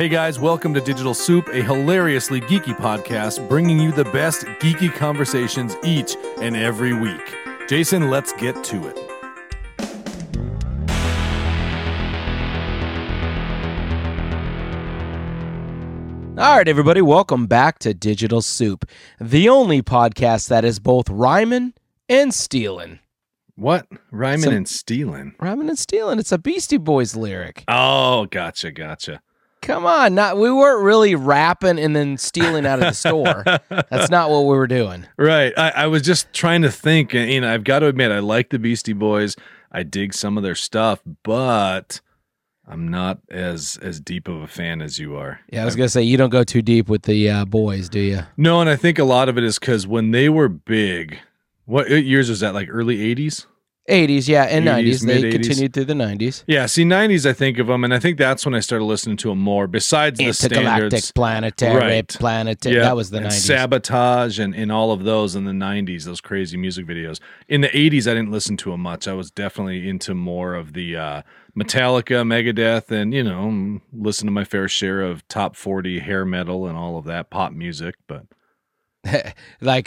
Hey guys, welcome to Digital Soup, a hilariously geeky podcast bringing you the best geeky conversations each and every week. Jason, let's get to it. All right, everybody, welcome back to Digital Soup, the only podcast that is both rhyming and stealing. What? Rhyming and stealing? Rhyming and stealing. It's a Beastie Boys lyric. Oh, gotcha. Come on, we weren't really rapping and then stealing out of the store. That's not what we were doing. Right. I was just trying to think, and I've got to admit, I like the Beastie Boys. I dig some of their stuff, but I'm not as deep of a fan as you are. Yeah, I was going to say, you don't go too deep with the boys, do you? No, and I think a lot of it is because when they were big, what years was that, like early 80s? 80s, yeah, and 90s. They mid-80s. continued through the 90s. Yeah, see, 90s, I think of them, and I think that's when I started listening to them more, besides the standards. Planetary. Yeah, that was the and 90s. Sabotage and all of those in the 90s, those crazy music videos. In the 80s, I didn't listen to them much. I was definitely into more of the Metallica, Megadeth, and, listen to my fair share of top 40 hair metal and all of that pop music, but... Like,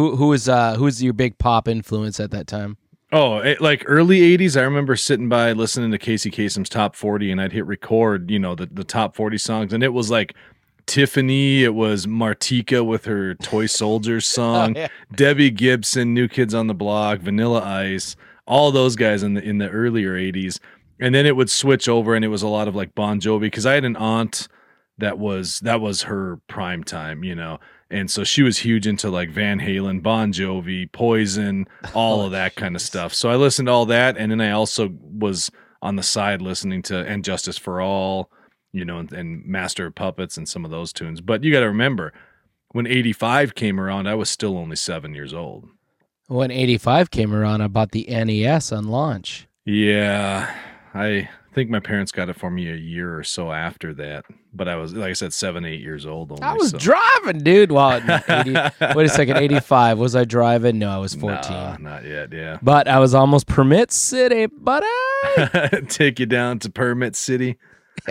who's your big pop influence at that time? Oh, like early 80s, I remember sitting by listening to Casey Kasem's Top 40, and I'd hit record, the top 40 songs, and it was like Tiffany, it was Martika with her Toy Soldiers song, Oh, yeah. Debbie Gibson, New Kids on the Block, Vanilla Ice, all those guys in the earlier 80s. And then it would switch over, and it was a lot of like Bon Jovi, because I had an aunt that was her prime time, And so she was huge into like Van Halen, Bon Jovi, Poison, all of that kind of stuff. So I listened to all that, and then I also was on the side listening to And Justice for All, and Master of Puppets and some of those tunes. But you got to remember, when 85 came around, I was still only 7 years old. When 85 came around, I bought the NES on launch. Yeah, I think my parents got it for me a year or so after that. But I was, like I said, 7, 8 years old only. I was driving, dude. Well, wait a second, 85. Was I driving? No, I was 14. Nah, not yet, yeah. But I was almost Permit City, buddy. Take you down to Permit City.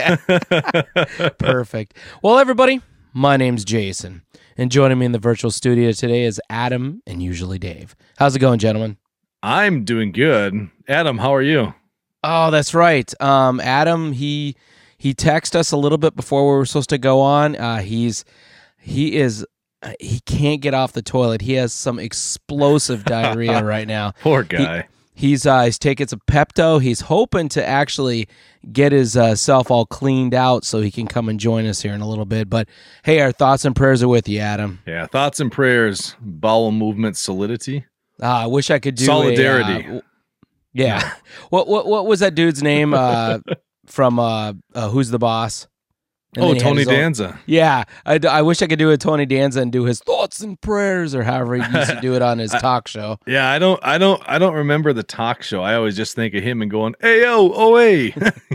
Perfect. Well, everybody, my name's Jason. And joining me in the virtual studio today is Adam and usually Dave. How's it going, gentlemen? I'm doing good. Adam, how are you? Oh, that's right. Adam, he texted us a little bit before we were supposed to go on. He can't get off the toilet. He has some explosive diarrhea right now. Poor guy. He's taking some Pepto. He's hoping to actually get his self all cleaned out so he can come and join us here in a little bit. But hey, our thoughts and prayers are with you, Adam. Yeah, thoughts and prayers. Bowel movement solidity. I wish I could do solidarity. Yeah. What was that dude's name from Who's the Boss? And Tony Danza. Yeah. I wish I could do a Tony Danza and do his thoughts and prayers or however he used to do it on his talk show. Yeah, I don't remember the talk show. I always just think of him and going, "Hey, hey."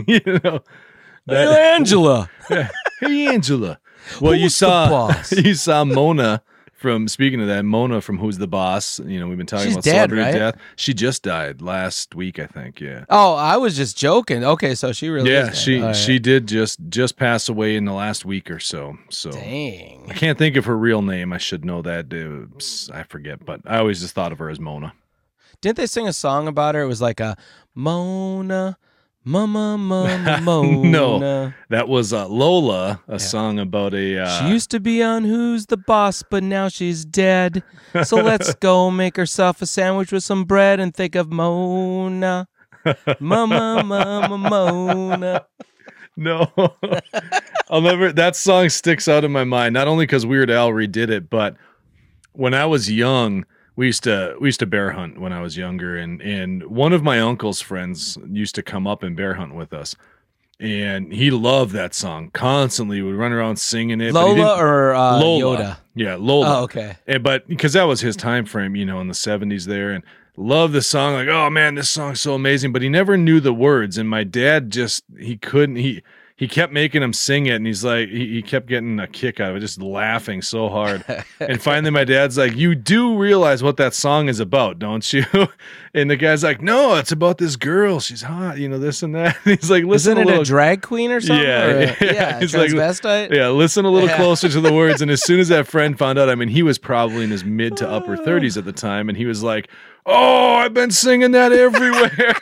Hey, Angela. Yeah. Hey, Angela. Well, you saw Mona from, speaking of that, Mona from Who's the Boss. We've been talking She's about dead, celebrity right? death. She just died last week, I think. Yeah. Oh, I was just joking. Okay, so she really is dead. She did just pass away in the last week or so. So dang. I can't think of her real name. I should know that. I forget, but I always just thought of her as Mona. Didn't they sing a song about her? It was like a Mona, Mama, Mona. No, that was Lola, a song about a... She used to be on Who's the Boss, but now she's dead. So let's go make herself a sandwich with some bread and think of Mona. Mama, Mona. No. I'll never... That song sticks out in my mind, not only because Weird Al redid it, but when I was young... We used to bear hunt when I was younger, and one of my uncle's friends used to come up and bear hunt with us, and he loved that song constantly. Would run around singing it. Lola or Lola. Yoda? Yeah, Lola. Oh, okay. But because that was his time frame, in the 70s there, and loved the song. Like, oh man, this song's so amazing. But he never knew the words, and my dad he he kept making him sing it, and he's like, he kept getting a kick out of it, just laughing so hard. And finally, my dad's like, "You do realize what that song is about, don't you?" And the guy's like, "No, it's about this girl. She's hot, this and that." And he's like, "Listen, Isn't it a drag queen or something? Yeah, yeah, he's like, transvestite. yeah, listen a little closer to the words." And as soon as that friend found out, I mean, he was probably in his mid to upper 30s at the time, and he was like, "Oh, I've been singing that everywhere."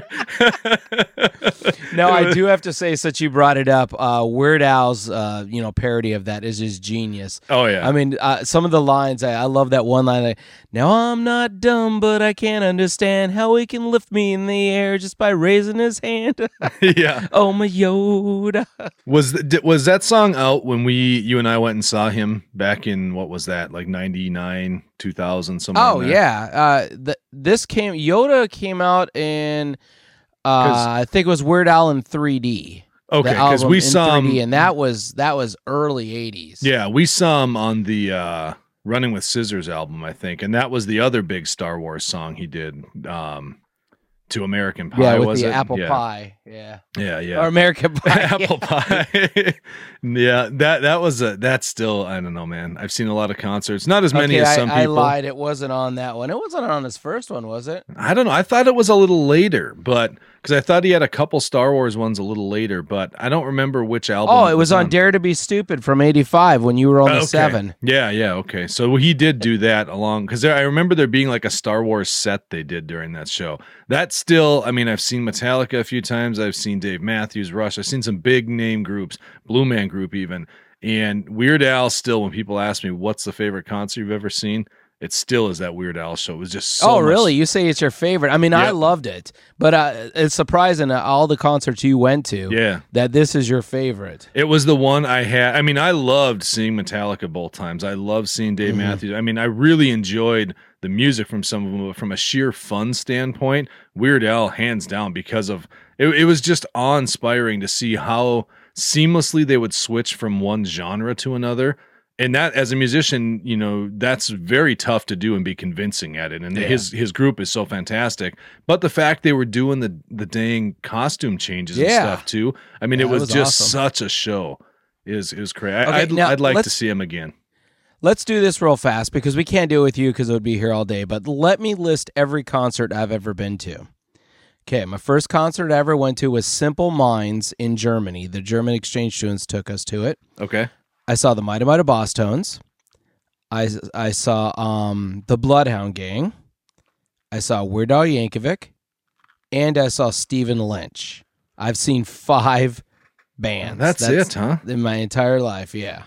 No, I do have to say, since you brought it up, Weird Al's parody of that is just genius. Oh yeah, I mean, some of the lines, I love that one line. Like, now I'm not dumb, but I can't understand how he can lift me in the air just by raising his hand. yeah. Oh my Yoda. Was that song out when you and I went and saw him back in, what was that, like 99, 2000, something? Oh yeah, Yoda came out in I think it was Weird Al in 3D. Okay, because we saw him, and that was early 80s. Yeah, we saw him on the Running with Scissors album, I think, and that was the other big Star Wars song he did. To American Pie, yeah, with was the it? apple pie, yeah, yeah, or American Pie, apple pie. Yeah, that's still, I don't know, man. I've seen a lot of concerts, not as many as some people. I lied, it wasn't on that one. It wasn't on his first one, was it? I don't know. I thought it was a little later, but because I thought he had a couple Star Wars ones a little later, but I don't remember which album. Oh, it was on Dare to Be Stupid from '85 when you were only 7. Yeah, okay. So he did do that along, because I remember there being like a Star Wars set they did during that show. That's still, I mean, I've seen Metallica a few times. I've seen Dave Matthews, Rush. I've seen some big name groups, Blue Man Group even. And Weird Al still, when people ask me what's the favorite concert you've ever seen, it still is that Weird Al show. It was just so much. Really? You say it's your favorite? I mean, I loved it, but it's surprising that all the concerts you went to, that this is your favorite. It was the one I had. I mean, I loved seeing Metallica both times. I loved seeing Dave Matthews. I mean, I really enjoyed the music from some of them, but from a sheer fun standpoint, Weird Al, hands down, because of it was just awe-inspiring to see how seamlessly they would switch from one genre to another. And that, as a musician, that's very tough to do and be convincing at it. And his group is so fantastic. But the fact they were doing the dang costume changes and stuff too. I mean, it was just awesome. Such a show. It was crazy. I'd like to see him again. Let's do this real fast because we can't do it with you because it would be here all day. But let me list every concert I've ever been to. Okay, my first concert I ever went to was Simple Minds in Germany. The German exchange students took us to it. Okay. I saw the Mighty Mighty Boss Tones. I saw the Bloodhound Gang. I saw Weird Al Yankovic. And I saw Stephen Lynch. I've seen 5 bands. That's it, huh? In my entire life, yeah.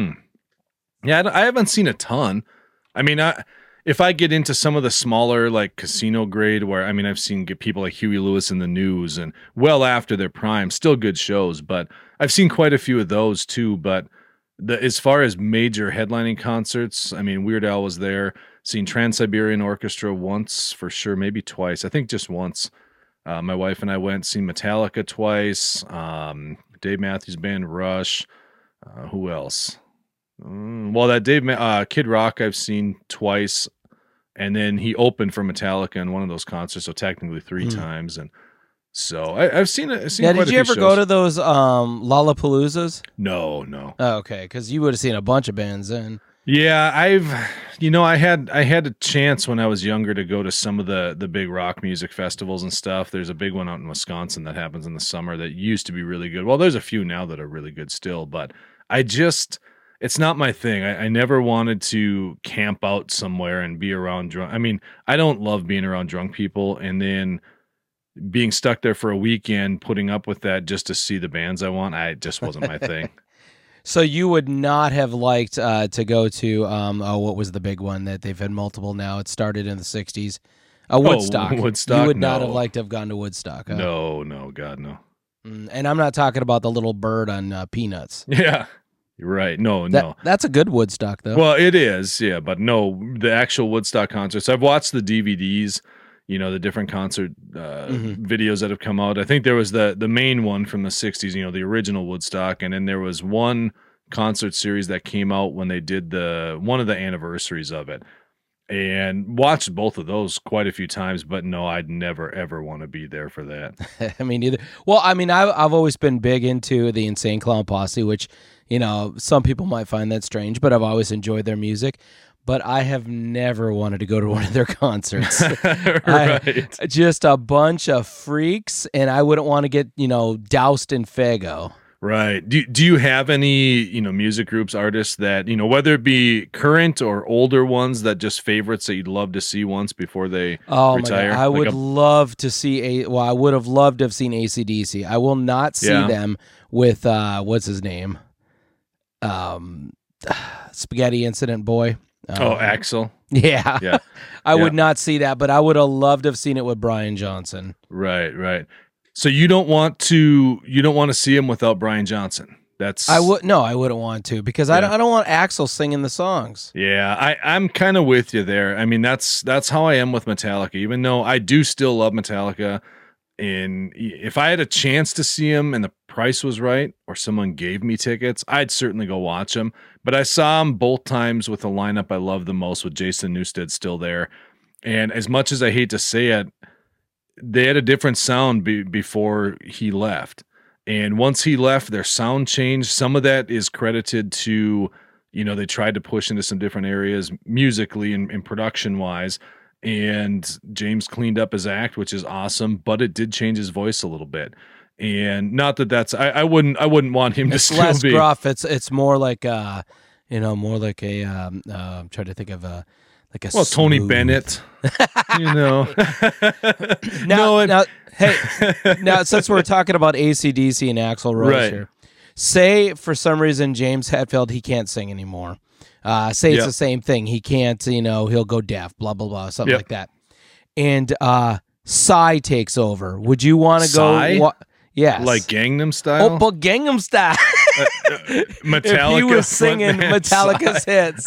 Yeah, I haven't seen a ton. I mean, if I get into some of the smaller, like Casino grade, where, I mean, I've seen people like Huey Lewis in the News and well after their prime, still good shows, but I've seen quite a few of those too. But as far as major headlining concerts, I mean, Weird Al was there. Seen Trans-Siberian Orchestra once for sure, maybe twice. I think just once. My wife and I went. Seen Metallica twice. Dave Matthews Band, Rush. Who else? Well, that Kid Rock I've seen twice, and then he opened for Metallica in one of those concerts, so technically 3 times. And so I've seen it. Yeah, did you ever go to those Lollapaloozas? No. Oh, okay, because you would have seen a bunch of bands then. Yeah, I had a chance when I was younger to go to some of the big rock music festivals and stuff. There's a big one out in Wisconsin that happens in the summer that used to be really good. Well, there's a few now that are really good still, but it's not my thing. I never wanted to camp out somewhere and be around drunk. I mean, I don't love being around drunk people, and then being stuck there for a weekend, putting up with that just to see the bands I want. It just wasn't my thing. So you would not have liked to go to what was the big one that they've had multiple now? It started in the 60s. Woodstock. Woodstock. You would not have liked to have gone to Woodstock. Huh? No, God, no. And I'm not talking about the little bird on Peanuts. Yeah. You're right. No. That's a good Woodstock, though. Well, it is, yeah, but no, the actual Woodstock concerts. I've watched the DVDs, the different concert videos that have come out. I think there was the main one from the 60s, the original Woodstock, and then there was one concert series that came out when they did one of the anniversaries of it. and watched both of those quite a few times, but no, I'd never ever want to be there for that. I mean, neither. Well, I mean, I've always been big into the Insane Clown Posse, which, some people might find that strange, but I've always enjoyed their music. But I have never wanted to go to one of their concerts. Right. Just a bunch of freaks, and I wouldn't want to get, doused in Faygo. Right. Do you have any, music groups, artists that, whether it be current or older ones that just favorites that you'd love to see once before they retire? My God. I would love to see I would have loved to have seen AC/DC. I will not see them with what's his name? Spaghetti Incident Boy. Axl. Yeah. Yeah. I would not see that, but I would have loved to have seen it with Brian Johnson. Right. So you don't want to see him without Brian Johnson. I wouldn't want to, because I don't want Axl singing the songs. Yeah, I'm kind of with you there. I mean, that's how I am with Metallica, even though I do still love Metallica. And if I had a chance to see him and the price was right, or someone gave me tickets, I'd certainly go watch him. But I saw him both times with the lineup I love the most, with Jason Newsted still there. And as much as I hate to say it, they had a different sound before he left. And once he left, their sound changed. Some of that is credited to, they tried to push into some different areas musically and production wise. And James cleaned up his act, which is awesome, but it did change his voice a little bit. And not that that's, I wouldn't want him to still less be gruff. It's more like more like a I'm trying to think of like a Tony smooth. Bennett, Now, since we're talking about AC/DC and Axl Rose Right. here, say for some reason James Hetfield, he can't sing anymore. Say it's the same thing. He can't, he'll go deaf, blah, blah, blah, something like that. And Psy takes over. Would you want to go? Yes. Like Gangnam Style? But Gangnam Style. Metallica. If he was singing Metallica's hits.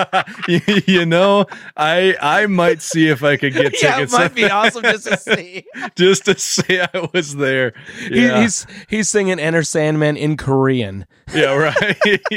I might see if I could get tickets. It might be awesome just to see. Just to say I was there. Yeah. He's singing Enter Sandman in Korean. Yeah, right.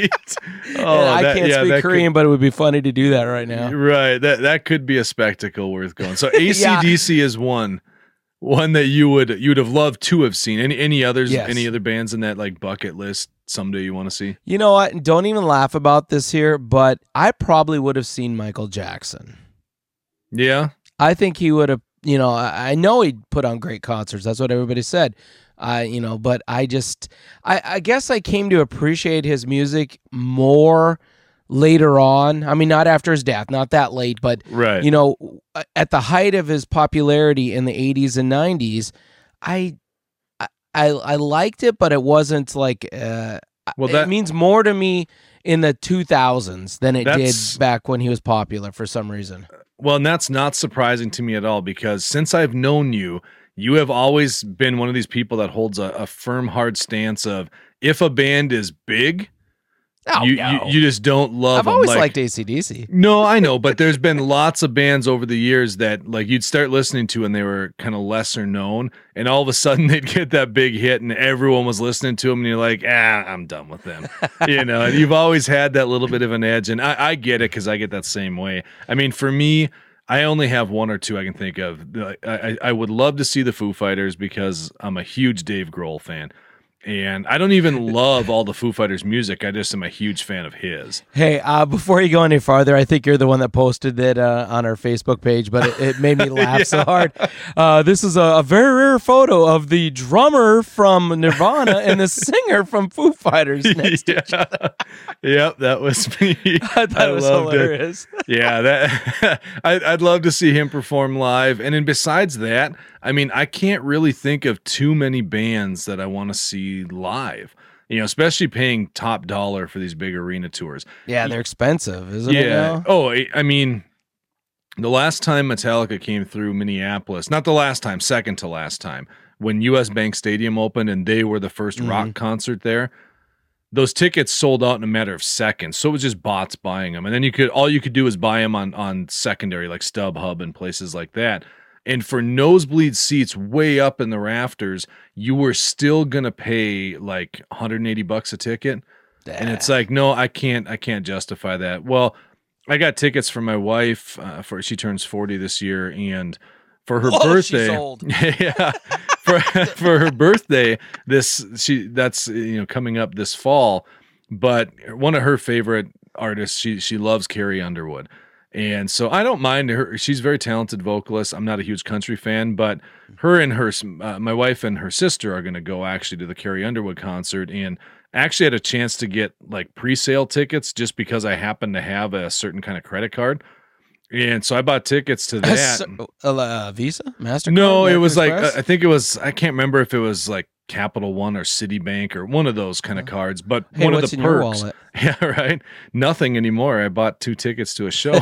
I can't speak Korean, but it would be funny to do that right now. Right. That could be a spectacle worth going. So AC/DC is one that you would have loved to have seen. Any others? Yes. Any other bands in that like bucket list someday you want to see? You know what? Don't even laugh about this here, but I probably would have seen Michael Jackson. Yeah, I think he would have. I know he'd put on great concerts. That's what everybody said. But I guess I came to appreciate his music more later on. I mean, not after his death, not that late, but right. At the height of his popularity in the 80s and 90s, I liked it, but it wasn't like it means more to me in the 2000s than it did back when he was popular for some reason. Well, and that's not surprising to me at all, because since I've known you, you have always been one of these people that holds a firm, hard stance of, if a band is big, you just don't love I've them. always liked AC/DC. No, I know, but there's been lots of bands over the years that like you'd start listening to and they were kind of lesser known, and all of a sudden they'd get that big hit and everyone was listening to them, and you're like, I'm done with them. And you've always had that little bit of an edge, and I get it, because I get that same way. I mean, for me, I only have one or two I can think of. I would love to see the Foo Fighters, because I'm a huge Dave Grohl fan. And I don't even love all the Foo Fighters music. I just am a huge fan of his. Hey, before you go any farther, I think you're the one that posted it on our Facebook page, but it made me laugh so hard. This is a very rare photo of the drummer from Nirvana and the singer from Foo Fighters next to each other. Yep, that was me. I thought it was hilarious. Yeah, I'd love to see him perform live. And then besides that, I mean, I can't really think of too many bands that I want to see live, especially paying top dollar for these big arena tours. Yeah, they're expensive, isn't it now? Oh, I mean, the last time Metallica came through Minneapolis, not the last time, second to last time, when US Bank Stadium opened and they were the first rock concert there, those tickets sold out in a matter of seconds. So it was just bots buying them. And then all you could do was buy them on secondary, like StubHub and places like that. And for nosebleed seats way up in the rafters, you were still going to pay like $180 a ticket. And it's like, no, I can't justify that. Well, I got tickets for my wife for she turns 40 this year, and for her Whoa, birthday, she's old. yeah, for her birthday, that's coming up this fall. But one of her favorite artists, she loves Carrie Underwood, and so I don't mind her. She's a very talented vocalist. I'm not a huge country fan, but my wife and her sister are going to go actually to the Carrie Underwood concert, and actually had a chance to get like pre-sale tickets just because I happen to have a certain kind of credit card. And so I bought tickets to that. Visa? MasterCard? No, it American was like, Express? I think it was, I can't remember if it was like Capital One or Citibank or one of those kind of cards, but Hey, one of what's the in your perks. wallet? Yeah, right. Nothing anymore. I bought 2 tickets to a show,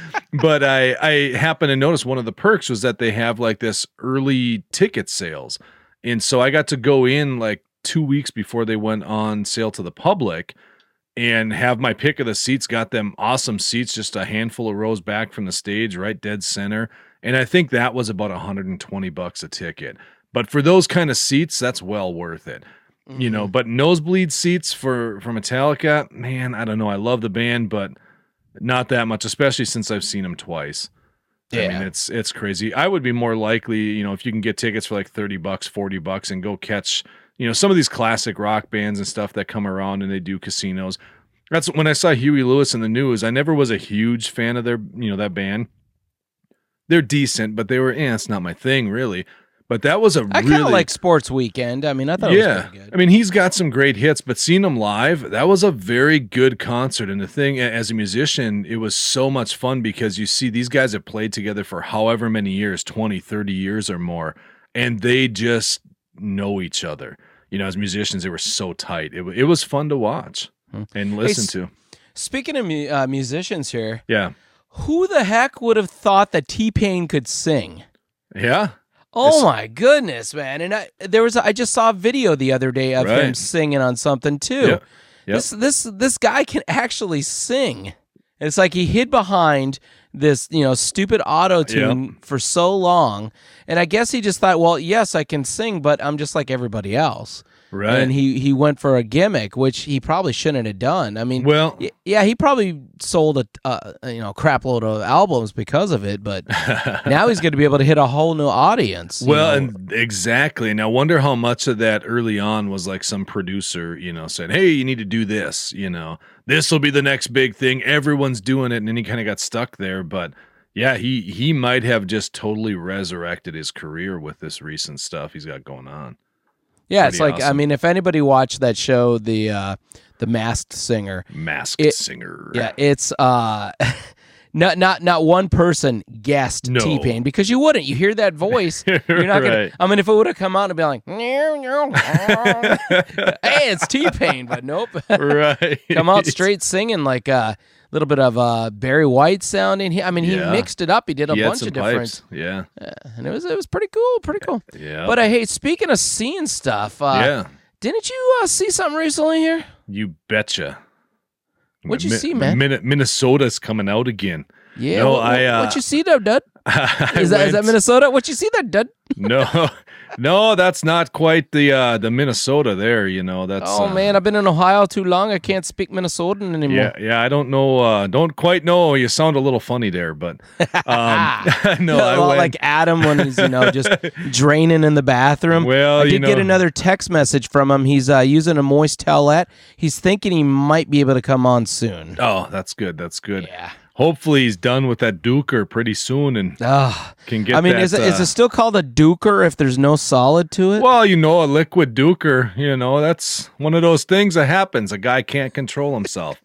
but I happened to notice one of the perks was that they have like this early ticket sales. And so I got to go in like 2 weeks before they went on sale to the public and have my pick of the seats. Got them awesome seats, just a handful of rows back from the stage, right dead center. And I think that was about $120 a ticket. But for those kind of seats, that's well worth it. But nosebleed seats for Metallica, man, I don't know. I love the band, but not that much, especially since I've seen them twice. Yeah. I mean, it's crazy. I would be more likely, if you can get tickets for like $30, $40 and go catch, some of these classic rock bands and stuff that come around and they do casinos. That's when I saw Huey Lewis in the news. I never was a huge fan of their, that band. They're decent, but they were, it's not my thing really. But that was I kind of like Sports Weekend. I mean, I thought it was pretty good. I mean, he's got some great hits, but seeing him live, that was a very good concert. And the thing, as a musician, it was so much fun because you see these guys have played together for however many years, 20, 30 years or more, and they just know each other. As musicians, they were so tight. It was fun to watch and listen to. Speaking of musicians here, Yeah. who the heck would have thought that T-Pain could sing? Yeah. Oh my goodness, man! And I just saw a video the other day of him singing on something too. Yep. This guy can actually sing. It's like he hid behind this stupid auto tune for so long, and I guess he just thought, well, yes, I can sing, but I'm just like everybody else. Right. And he went for a gimmick, which he probably shouldn't have done. I mean, well, yeah, he probably sold a crap load of albums because of it, but now he's going to be able to hit a whole new audience. Well, and exactly. Now, wonder how much of that early on was like some producer, said, "Hey, you need to do this. This will be the next big thing. Everyone's doing it," and then he kind of got stuck there. But yeah, he might have just totally resurrected his career with this recent stuff he's got going on. Yeah, Pretty it's like awesome. I mean, if anybody watched that show, the Masked Singer, Singer. Yeah, it's not one person guessed No. T-Pain because you wouldn't. You hear that voice, you're not gonna. Right. I mean, if it would have come out and be like, hey, it's T-Pain, but nope, Right. come out straight singing like a little bit of Barry White sounding. I mean, he mixed it up. He did a He had bunch some of different. pipes. Yeah. And it was pretty cool, Yeah. But hey, speaking of seeing stuff, didn't you see something recently here? You betcha. What'd you see, man? Minnesota's coming out again. Yeah, No, what you see there, Dud? Is that went- Minnesota? What you see there, Dud? No, that's not quite the Minnesota there. That's. Oh man, I've been in Ohio too long. I can't speak Minnesotan anymore. Yeah. I don't know. Don't quite know. You sound a little funny there, but no, I went like Adam when he's just draining in the bathroom. Well, I did get another text message from him. He's using a moist towelette. He's thinking he might be able to come on soon. Oh, that's good. That's good. Yeah. Hopefully he's done with that duker pretty soon and can get. I mean, that, is it still called a duker if there's no solid to it? Well, a liquid duker. That's one of those things that happens. A guy can't control himself.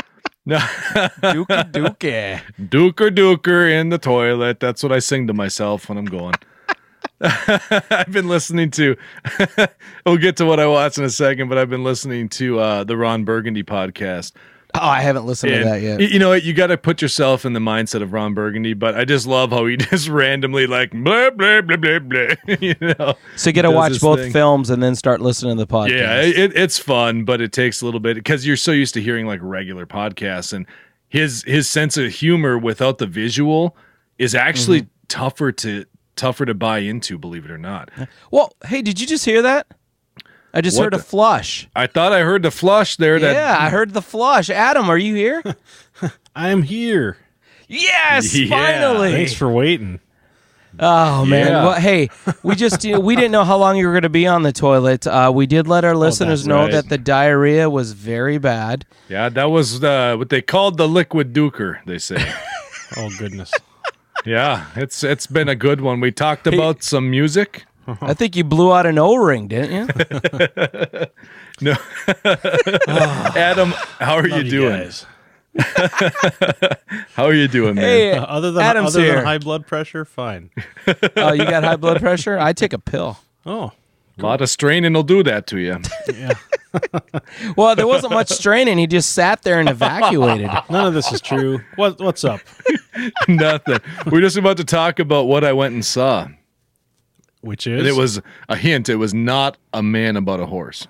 Duker. Duker in the toilet. That's what I sing to myself when I'm going. I've been listening to we'll get to what I watch in a second, but I've been listening to the Ron Burgundy podcast. Oh, I haven't listened to that yet. You know what? You got to put yourself in the mindset of Ron Burgundy, but I just love how he just randomly like blah blah blah blah blah. So you got to watch both films and then start listening to the podcast. Yeah, it's fun, but it takes a little bit because you're so used to hearing like regular podcasts, and his sense of humor without the visual is actually tougher to buy into. Believe it or not. Well, hey, did you just hear that? I just heard a flush. I thought I heard the flush there. Yeah, I heard the flush. Adam, are you here? I am here. Yes, Yeah. finally. Thanks for waiting. Oh man! Yeah. Well, hey, we just we didn't know how long you were going to be on the toilet. We did let our listeners that's know right. that the diarrhea was very bad. Yeah, that was what they called the liquid duker, they say. Oh goodness. Yeah, it's been a good one. We talked about some music. I think you blew out an O-ring, didn't you? No. Adam, how are you Love doing? guys. How are you doing, man? Hey, Other than Adam's here. high blood pressure, fine. Oh, you got high blood pressure? I take a pill. Oh, A lot of straining will do that to you. yeah. Well, there wasn't much straining. He just sat there and evacuated. None of this is true. What's up? Nothing. We're just about to talk about what I went and saw. Which is And it was a hint. It was not a man about a horse.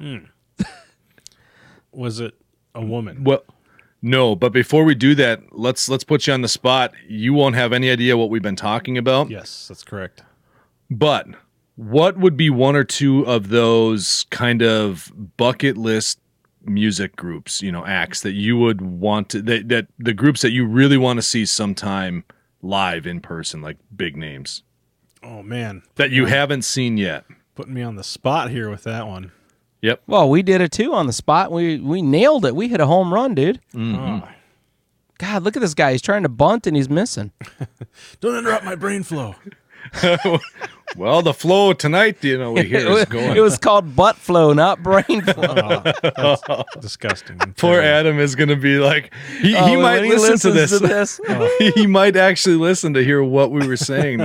was it a woman? Well, no, but before we do that, let's put you on the spot. You won't have any idea what we've been talking about. Yes, that's correct. But what would be one or two of those kind of bucket list music groups, acts that you would want to, that the groups that you really want to see sometime live in person, like big names Oh man, that you haven't seen yet? putting me on the spot here with that one. Yep. Well, we did it too on the spot. We nailed it. We hit a home run, dude. Oh, God, look at this guy. He's trying to bunt and he's missing. don't interrupt my brain flow. Well, the flow tonight, we hear is going. It was called butt flow, not brain flow. That's disgusting. Poor Adam is going to be like, he Oh, might when he listen to listens this. this. He might actually listen to hear what we were saying.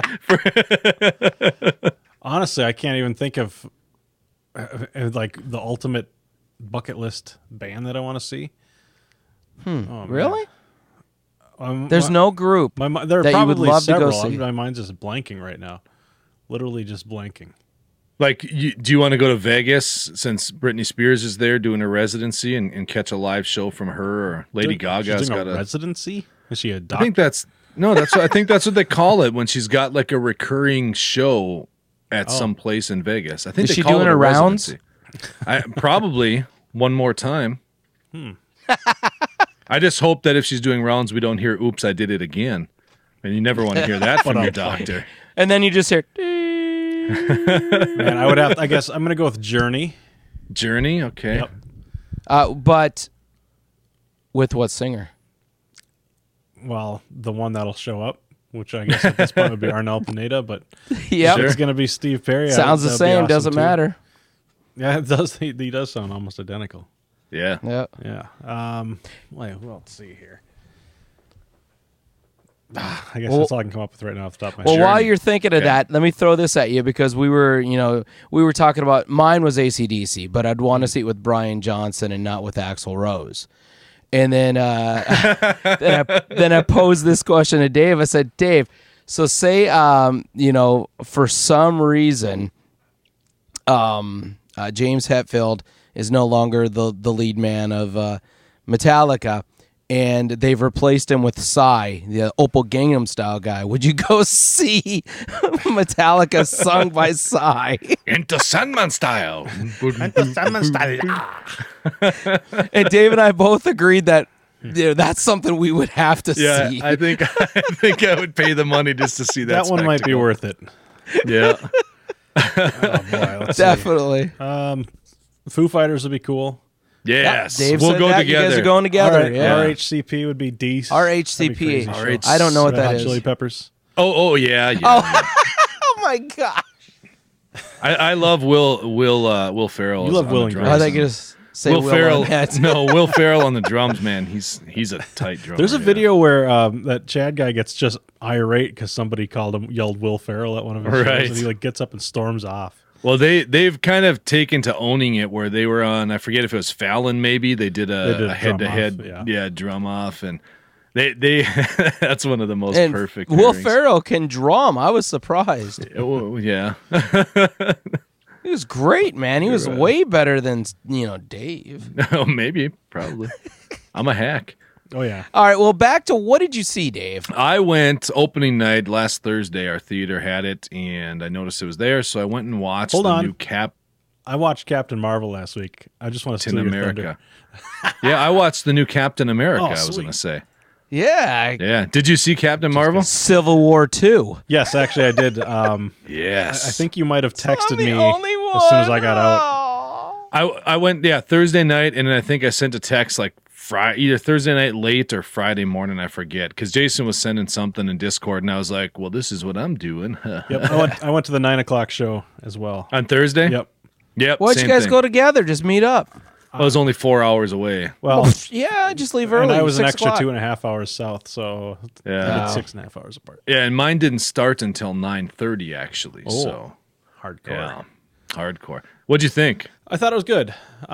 Honestly, I can't even think of like the ultimate bucket list band that I want to see. Oh, man. Really? There's my- no group. there are that you would probably love to go several. see. My mind's just blanking right now. Literally just blanking. Like, do you want to go to Vegas since Britney Spears is there doing a residency and catch a live show from her, or Lady Gaga's She's doing got a a residency. Is she a I doctor? think that's I think that's what they call it when she's got like a recurring show at some place in Vegas. I think Is they she call doing it a her rounds? residency. Probably one more time. I just hope that if she's doing rounds, we don't hear "Oops, I did it again," and you never want to hear that from your doctor. And then you just hear. Man, I would have. I guess I'm gonna go with Journey. Journey, okay. Yep. But with what singer? Well, the one that'll show up, which I guess at this point would be Arnel Pineda, but Yep. if it's gonna be Steve Perry. Sounds the that'd be same. awesome, Doesn't too. matter. Yeah, it does. He does sound almost identical. Yeah. Yep. Yeah. Wait, well, let's see here. I guess that's all I can come up with right now off the top of my Well, head. while you're thinking of Okay. that, let me throw this at you because we were talking about mine was AC/DC, but I'd want to see it with Brian Johnson and not with Axl Rose. And then then I posed this question to Dave. I said, Dave, so say for some reason James Hetfield is no longer the lead man of Metallica, and they've replaced him with Psy, the Opal Gangnam Style guy. Would you go see Metallica sung by Psy? Into Sandman style. And Dave and I both agreed that that's something we would have to Yeah, see. I think I would pay the money just to see that. that one might be spectacle. worth it. Yeah. Oh boy, let's see. Definitely. Foo Fighters would be cool. Yes. Dave we'll said go that. together. You guys are going together. All right, Yeah. RHCP would be decent. RHCP. RH. I don't know what Red that Hot is. Chili Peppers. Oh yeah. Yeah. Oh my god! I love Will Ferrell. You love on Will the and drums. I think it's say Will Ferrell. on that. No, Will Ferrell on the drums, man. He's a tight drummer. There's a yeah. video where that Chad guy gets just irate because somebody yelled Will Ferrell at one of his shows, Right. and he like gets up and storms off. Well, they've kind of taken to owning it, where they were on. I forget if it was Fallon. Maybe they did They did a head-to-head, drum off, drum off, and they that's one of the most And perfect. Will pairings. Ferrell can drum. I was surprised. Oh, yeah. He was great, man. He was You're right. way better than Dave. Oh, maybe, probably. I'm a hack. Oh yeah, All right, well, back to what did you see, Dave? I went opening night last Thursday. Our theater had it, and I noticed it was there, so I went and watched Hold the on. new Cap. I watched Captain Marvel last week. I just want to In steal your America. thunder. Yeah, I watched the new Captain America, Oh, I was sweet. going to say. Yeah. Yeah. Did you see Captain Marvel? Civil War 2. Yes, actually, I did. Yes. I think you might have texted me only one. as soon as I got out. I went, Thursday night, and then I think I sent a text like either Thursday night late or Friday morning, I forget, because Jason was sending something in Discord, and I was like, well, this is what I'm doing. Yep, I went to the 9 o'clock show as well. On Thursday? Yep. Yep. Why'd you same guys thing. go together? Just meet up. I was only 4 hours away. Well, Yeah, just leave early. and I was an 6 extra o'clock. 2.5 hours south, so Yeah. it's 6.5 hours apart. Yeah, and mine didn't start until 9:30 actually. Oh. So Hardcore. yeah, hardcore. What'd you think? I thought it was good.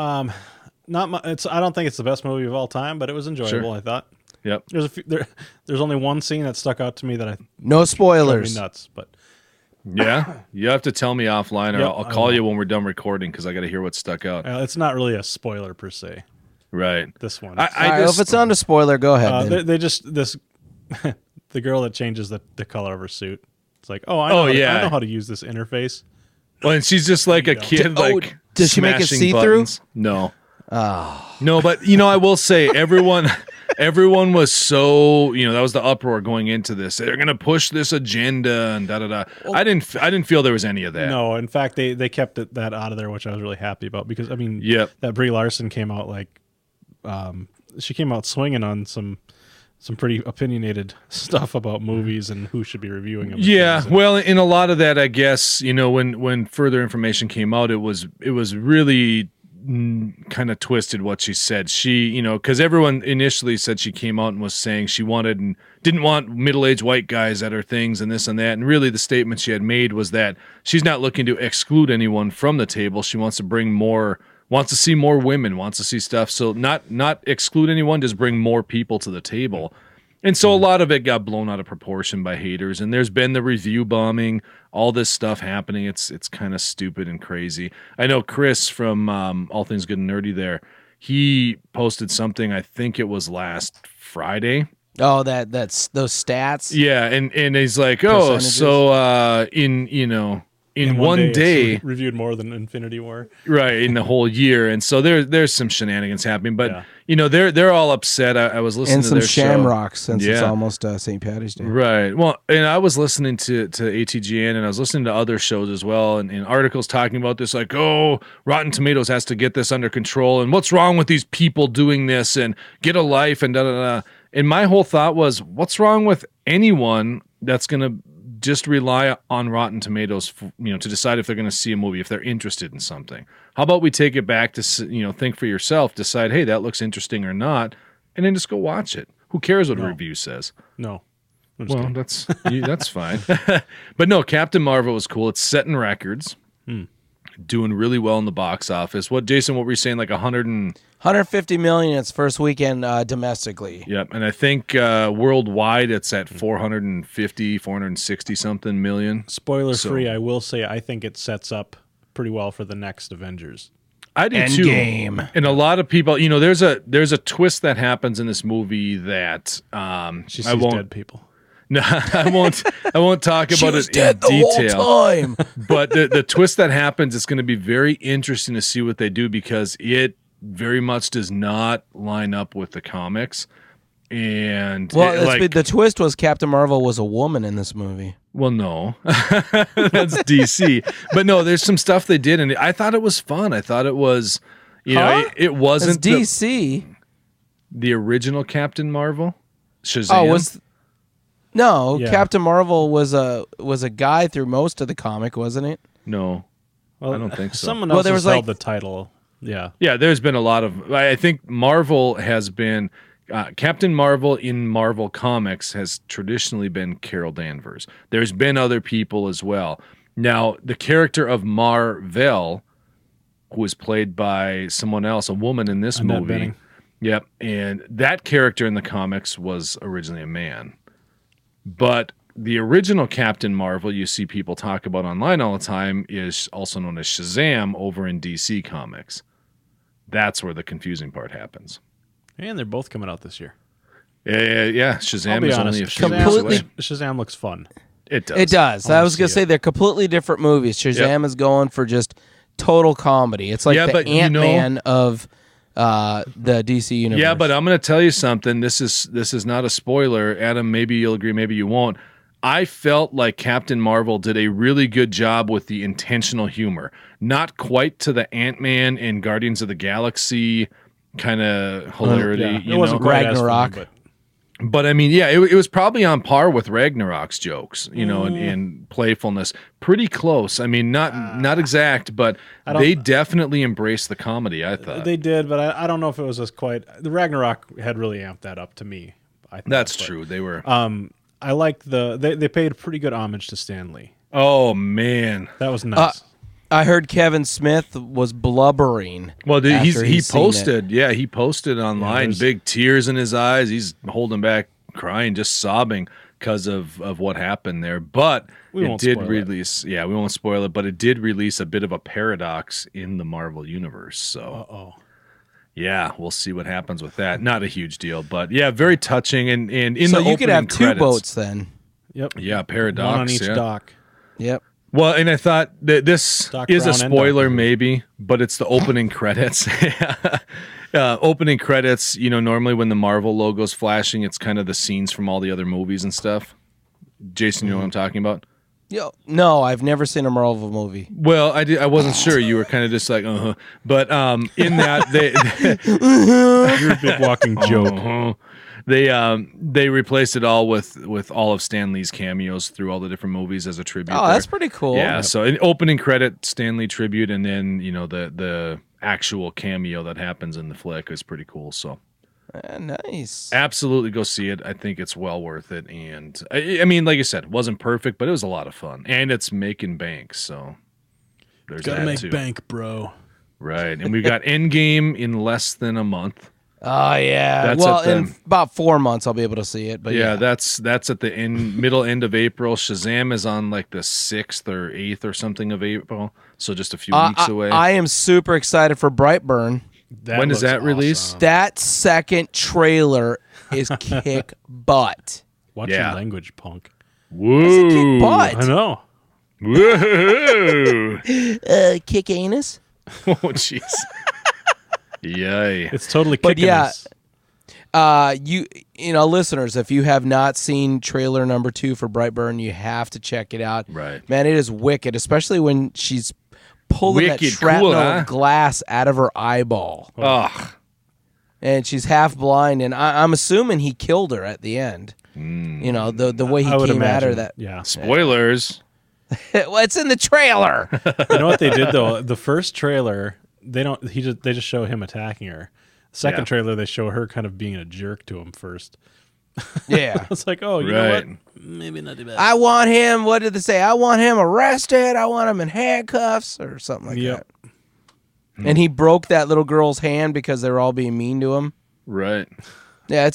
Not mu I don't think it's the best movie of all time, but it was enjoyable. Sure. I thought Yep. there's only one scene that stuck out to me that I No drove me spoilers. nuts. But Yeah, you have to tell me offline, or Yep, I'll I call will. you when we're done recording because I got to hear what stuck out. it's not really a spoiler per se. Right. This one, I All right, well, just, if it's not a spoiler, go ahead. then. they just this the girl that changes the color of her suit. It's like, oh, I know how to use this interface. well, and she's just like a Yeah. kid, Oh, like does she make it smashing see-through? buttons. No. No, but I will say everyone was so, that was the uproar going into this. They're going to push this agenda and da da da. I didn't feel there was any of that. No, in fact, they kept that out of there, which I was really happy about because I mean, Yep. that Brie Larson came out like, she came out swinging on some pretty opinionated stuff about movies and who should be reviewing them. and Yeah, things. And well, in a lot of that, I guess, when further information came out, it was really kind of twisted what she said. She, because everyone initially said she came out and was saying she wanted and didn't want middle-aged white guys at her things and this and that. And really the statement she had made was that she's not looking to exclude anyone from the table. She wants to bring more, wants to see more women, wants to see stuff. So not exclude anyone, just bring more people to the table. And so a lot of it got blown out of proportion by haters, and there's been the review bombing, all this stuff happening. It's kind of stupid and crazy. I know Chris from All Things Good and Nerdy there, he posted something, I think it was last Friday. Oh, that's those stats. Yeah, and he's like, oh, Percentages. so in one day, it's reviewed more than Infinity War. right, in the whole year. And so there's some shenanigans happening, but Yeah. they're all upset. I was listening And to some their show. shamrocks since it's Yeah. almost St. Patty's Day. Right. Well, and I was listening to ATGN, and I was listening to other shows as well, and articles talking about this, like, oh, Rotten Tomatoes has to get this under control, and what's wrong with these people doing this, and get a life, and da da da. And my whole thought was, what's wrong with anyone that's going to just rely on Rotten Tomatoes, to decide if they're going to see a movie, if they're interested in something? How about we take it back to, think for yourself, decide, hey, that looks interesting or not, and then just go watch it. Who cares what a review says? No. I'm just Well, kidding. that's fine. But no, Captain Marvel was cool. It's setting records, doing really well in the box office. Jason, what were you saying? Like 100 and 150 million its first weekend domestically. yep. And I think worldwide it's at 450, 460 something million. Spoiler free, I will say I think it sets up pretty well for the next Avengers. I do Endgame. too. And a lot of people, there's a twist that happens in this movie that She I sees won't. dead people. No, I won't talk She about was it dead in the detail. whole time. But the twist that happens is going to be very interesting to see what they do, because it very much does not line up with the comics. And Well, the twist was Captain Marvel was a woman in this movie. well, no, that's DC. But no, there's some stuff they did, and I thought it was fun. I thought it was, Huh? it It's wasn't DC. the original Captain Marvel. Shazam. Oh, no, Yeah. Captain Marvel was a guy through most of the comic, wasn't it? No. Well, I don't think so. Someone Well, else there has was, held like- the title. Yeah. Yeah, there's been a lot of. I think Marvel has been. Captain Marvel in Marvel Comics has traditionally been Carol Danvers. There's been other people as well. Now, the character of Mar-Vell, who was played by someone else, a woman in this Annette movie. Bening. Yep, and that character in the comics was originally a man. But the original Captain Marvel you see people talk about online all the time is also known as Shazam over in DC Comics. That's where the confusing part happens. And they're both coming out this year. Yeah, I'll Shazam be is honest. only a few Completely- years away. Shazam looks fun. It does. It does. I I was see gonna it. say they're completely different movies. Shazam is going for just total comedy. It's like Yeah, the but you know- Ant-Man of the DC universe. Yeah, but I'm going to tell you something. This is not a spoiler. Adam, maybe you'll agree, maybe you won't. I felt like Captain Marvel did a really good job with the intentional humor. Not quite to the Ant-Man and Guardians of the Galaxy kind of hilarity. Yeah, you it wasn't know? quite as Ragnarok. funny, But I mean, yeah, it was probably on par with Ragnarok's jokes, you know, in playfulness. Pretty close. I mean, not exact, but they definitely embraced the comedy, I but thought. they did. But I don't know if it was as quite. The Ragnarok had really amped that up to me. I thought, That's but, true. They were. I like they paid pretty good homage to Stan Lee. Oh man. That was nice. I heard Kevin Smith was blubbering. Well, dude, after he he's seen posted. Yeah, he posted online, there's- big tears in his eyes. He's holding back, crying, just sobbing because of what happened there. But We it won't did spoil it. release. Yeah, we won't spoil it, but it did release a bit of a paradox in the Marvel universe. So Oh, yeah, we'll see what happens with that. Not a huge deal, but yeah, very touching. And in So the you could have opening two credits- boats then. yep. Yeah, paradox. One on each yeah. dock. Yep. Well, and I thought that this Doc is a Brown and spoiler, Doc Brown. maybe, but it's the opening credits. Opening credits, you know, normally when the Marvel logo's flashing, it's kind of the scenes from all the other movies and stuff. Jason, you know what I'm talking about? Yo, no, I've never seen a Marvel movie. Well, I wasn't sure. You were kind of just like, But in that, You're a big walking joke. they replaced it all with all of Stan Lee's cameos through all the different movies as a tribute. Oh, there. that's pretty cool. Yeah, so an opening credit Stanley tribute, and then you know the actual cameo that happens in the flick is pretty cool. So Nice. absolutely go see it. I think it's well worth it. And I mean, like I said, it wasn't perfect, but it was a lot of fun, and it's making bank. So there's Gotta that make too. bank, bro. Right, and we've got Endgame in less than a month. Oh yeah. That's well, at the- in about 4 months I'll be able to see it. But Yeah, that's at the middle end of April. Shazam is on like the 6th or 8th or something of April, so just a few weeks away. I am super excited for Brightburn. When does looks that release? awesome. That second trailer is kick butt. Watch Yeah. your language, punk. Woo! Kick butt. I know. Woo! Kick anus. Oh jeez. Yay. It's totally But kicking yeah, us. You know, listeners, if you have not seen trailer number 2 for Brightburn, you have to check it out. Right. Man, it is wicked, especially when she's pulling that Wicked shrapnel cool, huh? of glass out of her eyeball. Ugh. And she's half blind, and I'm assuming he killed her at the end. You know, the way he I would came at her. imagine. That Yeah. Spoilers. well, it's in the trailer. You know what they did though? The first trailer, they just show him attacking her. Second Yeah. trailer, they show her kind of being a jerk to him first. Yeah. It's like, oh, you know what? Right. Maybe not too bad. I want him. What did they say? I want him arrested. I want him in handcuffs or something like Yep. that. And he broke that little girl's hand because they were all being mean to him. Right. Yeah,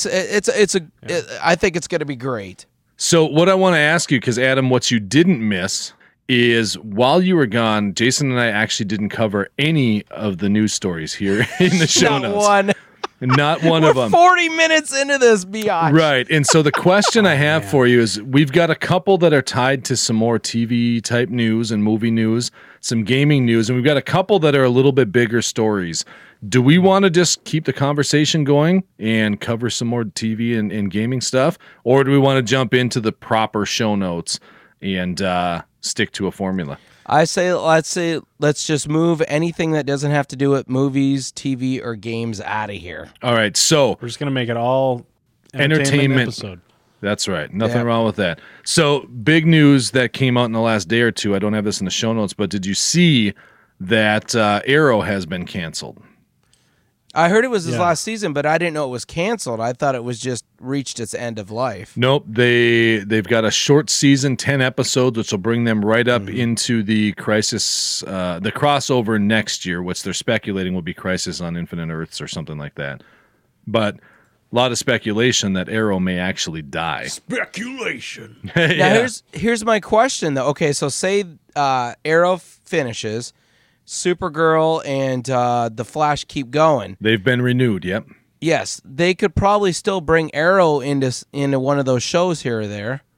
I think it's going to be great. So what I want to ask you, because Adam, what you didn't miss is while you were gone, Jason and I actually didn't cover any of the news stories here in the show Not notes. one. Not one We're of them. 40 minutes into this, biatch. Right. And so the question I have for you is we've got a couple that are tied to some more TV type news and movie news, some gaming news, and we've got a couple that are a little bit bigger stories. Do we want to just keep the conversation going and cover some more TV and gaming stuff? Or do we want to jump into the proper show notes and stick to a formula? I say let's just move anything that doesn't have to do with movies, TV, or games out of here. All right. So We're just gonna make it all Entertainment. episode. that's right. Nothing Yeah. wrong with that. So big news that came out in the last day or two. I don't have this in the show notes, but did you see that Arrow has been canceled? I heard it was his Yeah. last season, but I didn't know it was canceled. I thought it was just reached its end of life. Nope. They've got a short season, 10 episodes, which will bring them right up into the Crisis, the crossover next year, which they're speculating will be Crisis on Infinite Earths or something like that. But a lot of speculation that Arrow may actually die. Speculation. Now here's my question though. Okay, so say Arrow finishes, Supergirl and the Flash keep going. They've been renewed. Yep. Yes, they could probably still bring Arrow into one of those shows here or there,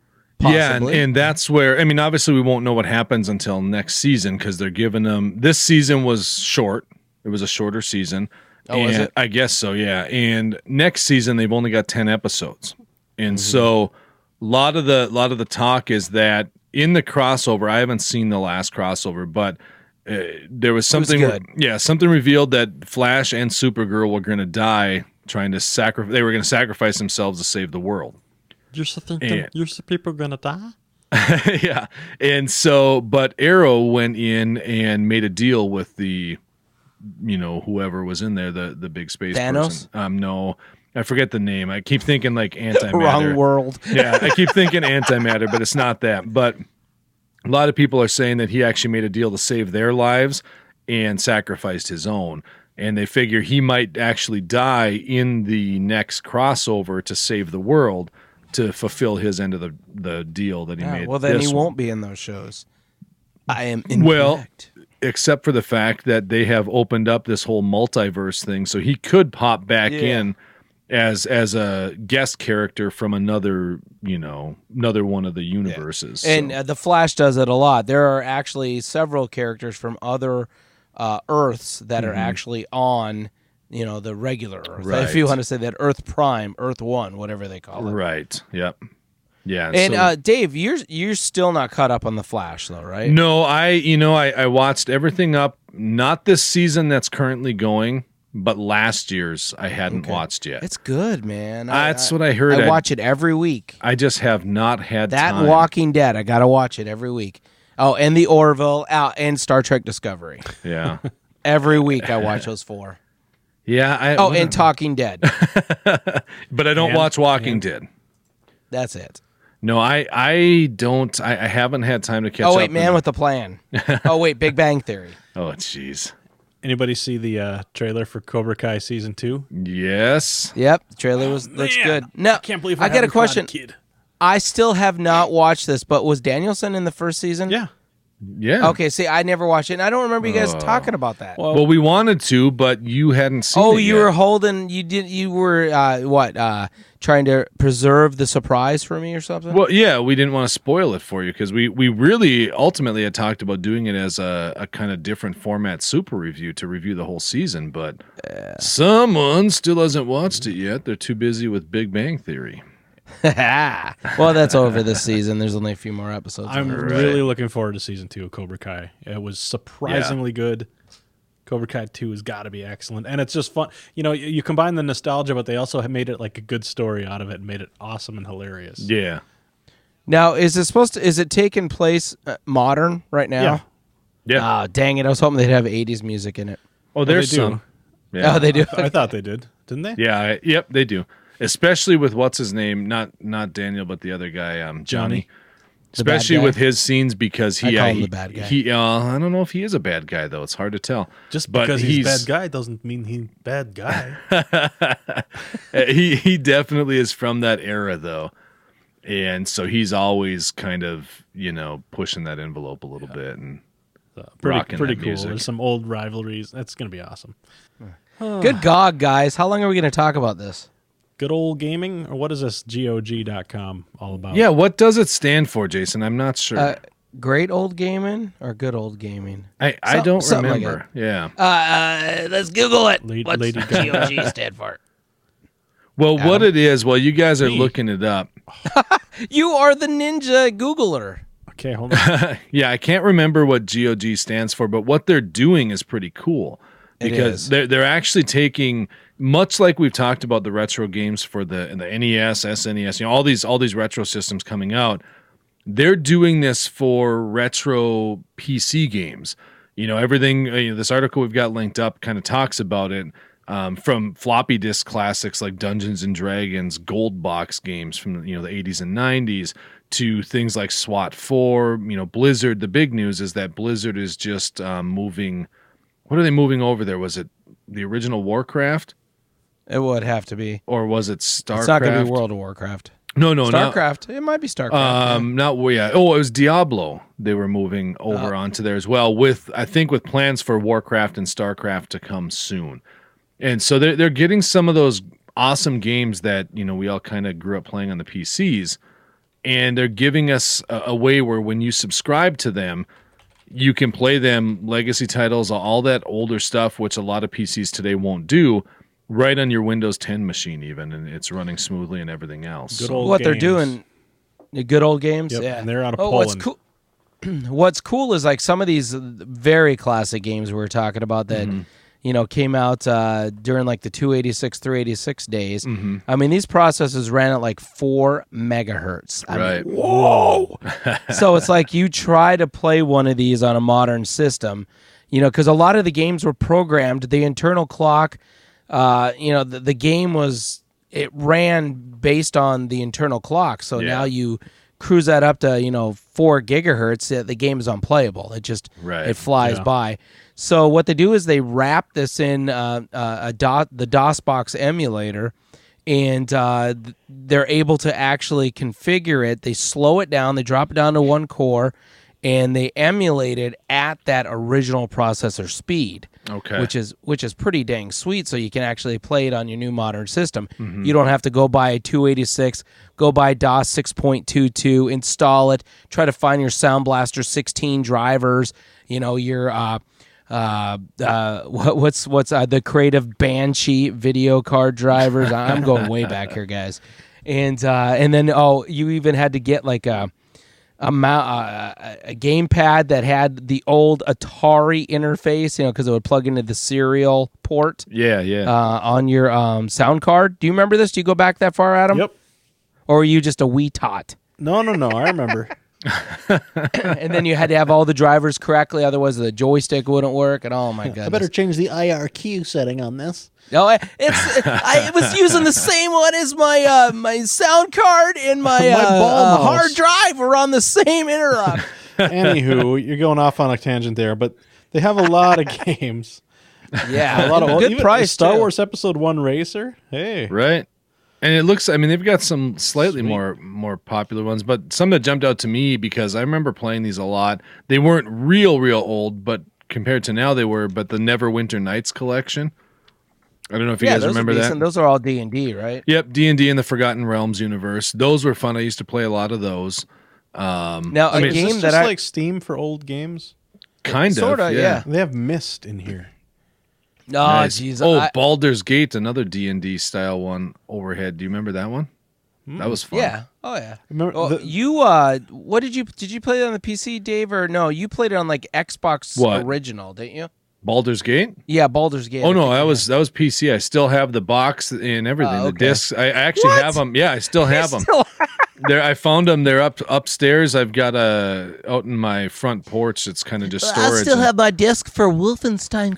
Yeah, and, Possibly. and that's where, I mean, obviously we won't know what happens until next season because they're giving them, this season was short. It was a shorter season. Oh, was And it? I guess so, yeah. And next season they've only got 10 episodes. And so a lot of the talk is that in the crossover, I haven't seen the last crossover, but there was something, good. something revealed that Flash and Supergirl were going to die trying to they were going to sacrifice themselves to save the world. You're thinking And- you're people gonna die? Yeah. And so, but Arrow went in and made a deal with the, whoever was in there, the big space Thanos? person. No, I forget the name. I keep thinking like antimatter. Wrong world. Yeah, I keep thinking antimatter, but it's not that. But a lot of people are saying that he actually made a deal to save their lives and sacrificed his own. And they figure he might actually die in the next crossover to save the world to fulfill his end of the deal that he made. Well, then he this won't one. be in those shows. I am Well, incorrect. Except for the fact that they have opened up this whole multiverse thing, so he could pop back in as a guest character from another one of the universes. And the Flash does it a lot. There are actually several characters from other Earths that are actually on, the regular Earth. If you Right. want to say that, Earth Prime, Earth 1, whatever they call it. Right. Yep. Yeah. And so- Dave, you're still not caught up on the Flash, though, right? no, I watched everything up. Not this season that's currently going, but last year's I hadn't watched yet. It's good, man. That's what I heard. I watch it every week. I just have not had That time. Walking Dead, I gotta watch it every week. Oh, and the Orville, and Star Trek Discovery. Yeah. Every week I watch those 4. Yeah. Oh, and Talking Dead. but I don't watch Walking Dead. That's it. No, I don't. I haven't had time to catch up. Oh wait, Man with the Plan. Oh wait, Big Bang Theory. Oh, jeez. Anybody see the trailer for Cobra Kai season 2? Yes. Yep, the trailer looks good. No, I got a question. Kid. I still have not watched this, but was Danielson in the first season? Yeah. Yeah. Okay, see, I never watched it, and I don't remember you guys talking about that. Well, we wanted to, but you hadn't seen it you yet. were holding. You were trying to preserve the surprise for me or something? Well, yeah, we didn't want to spoil it for you because we really ultimately had talked about doing it as a kind of different format super review to review the whole season, but someone still hasn't watched it yet. They're too busy with Big Bang Theory. Well, that's over this season. There's only a few more episodes. I'm left. really looking forward to season 2 of Cobra Kai. It was surprisingly good. Cobra Kai 2 has got to be excellent. And it's just fun. You combine the nostalgia, but they also have made it like a good story out of it and made it awesome and hilarious. Yeah. Now, is it taking place modern right now? Yeah. Yeah. Ah, dang it. I was hoping they'd have 80s music in it. Oh, there's they do. some. Yeah. Oh, they do? I thought they did. Didn't they? Yeah. Yep, they do. Especially with what's his name? Not Daniel, but the other guy, Johnny. The bad Especially guy? with his scenes because he, I call him he the bad guy. he I don't know if he is a bad guy though. It's hard to tell. Just But because he's a bad guy doesn't mean he's a bad guy. he definitely is from that era though, and so he's always kind of pushing that envelope a little bit and rocking pretty that cool. music. There's some old rivalries. That's going to be awesome. Good God, guys. How long are we going to talk about this? Good old gaming, or what is this GOG.com all about? Yeah, what does it stand for, Jason? I'm not sure. Great old gaming or good old gaming? I some- don't something like remember. Yeah. Let's Google it. What's Lady Gaga. GOG stand for? Well, what it is, while you guys are looking it up, You are the ninja Googler. Okay, hold on. yeah, I can't remember what GOG stands for, but what they're doing is pretty cool because is. they're actually taking, much like we've talked about the retro games for the NES, SNES, all these retro systems coming out. They're doing this for retro PC games. Everything. This article we've got linked up kind of talks about it. From floppy disk classics like Dungeons and Dragons, gold box games from the 80s and 90s to things like SWAT 4, Blizzard. The big news is that Blizzard is just moving. What are they moving over there? Was it the original Warcraft It would have to be. or was it StarCraft? It's not going to be World of Warcraft. No, StarCraft. It might be StarCraft. Not yeah. Oh, it was Diablo. They were moving over onto there as well with plans for Warcraft and StarCraft to come soon. And so they're getting some of those awesome games that we all kind of grew up playing on the PCs and they're giving us a way where when you subscribe to them, you can play them legacy titles, all that older stuff, which a lot of PCs today won't do, right on your Windows 10 machine even, and it's running smoothly and everything else. Good So- old What games. they're doing, the good old games. Yep, Yeah, and they're out of What's Poland. cool? What's cool is like some of these very classic games we were talking about that came out during like the 286 386 days. I mean, these processors ran at like 4 megahertz. I mean, Right. whoa. So it's like you try to play one of these on a modern system, because a lot of the games were programmed. The internal clock, the game it ran based on the internal clock. So now you cruise that up to 4 gigahertz, the game is unplayable. It just it flies by. So what they do is they wrap this in the DOSBox emulator, and they're able to actually configure it. They slow it down, they drop it down to 1 core, and they emulate it at that original processor speed. Okay. Which is pretty dang sweet. So you can actually play it on your new modern system. You don't have to go buy a 286, go buy DOS 6.22, install it, try to find your Sound Blaster 16 drivers. Your what's the Creative Banshee video card drivers. I'm going way back here, guys. And then you even had to get like a gamepad that had the old Atari interface, because it would plug into the serial port. On your sound card. Do you remember this? Do you go back that far, Adam? Yep. Or are you just a wee tot? No. I remember. And then you had to have all the drivers correctly, otherwise the joystick wouldn't work. And oh my goodness! I better change the IRQ setting on this. No, I was using the same one as my sound card and my ball mouse. hard drive were on the same interrupt. Anywho, you're going off on a tangent there, but they have a lot of games. Yeah, A lot of good even price. Star too. Wars Episode 1 Racer. Hey. Right. And it looks, they've got some slightly more popular ones, but some that jumped out to me because I remember playing these a lot. They weren't real old, but compared to now they were, but the Neverwinter Nights collection. I don't know if you guys those remember are that. decent. Those are all D&D, right? Yep, D&D and the Forgotten Realms universe. Those were fun. I used to play a lot of those. Now, I mean, a is game this that just like Steam for old games? Kind Sorta, of, yeah. They have Myst in here. Oh, Nice. jeez. Oh, Baldur's Gate, another D&D style one overhead. Do you remember that one? That was fun. yeah. Oh, yeah. Remember Oh, the- what did you play it on the PC, Dave, or no? You played it on like Xbox What? original, didn't you? Baldur's Gate? Yeah, Baldur's Gate. Oh I no, think, that was PC. I still have the box and everything. Oh, The okay. discs. I actually What? have them. Yeah, I still have them. Still- There, I found them. They're upstairs. I've got out in my front porch. It's kind of just storage. I still have my disc for Wolfenstein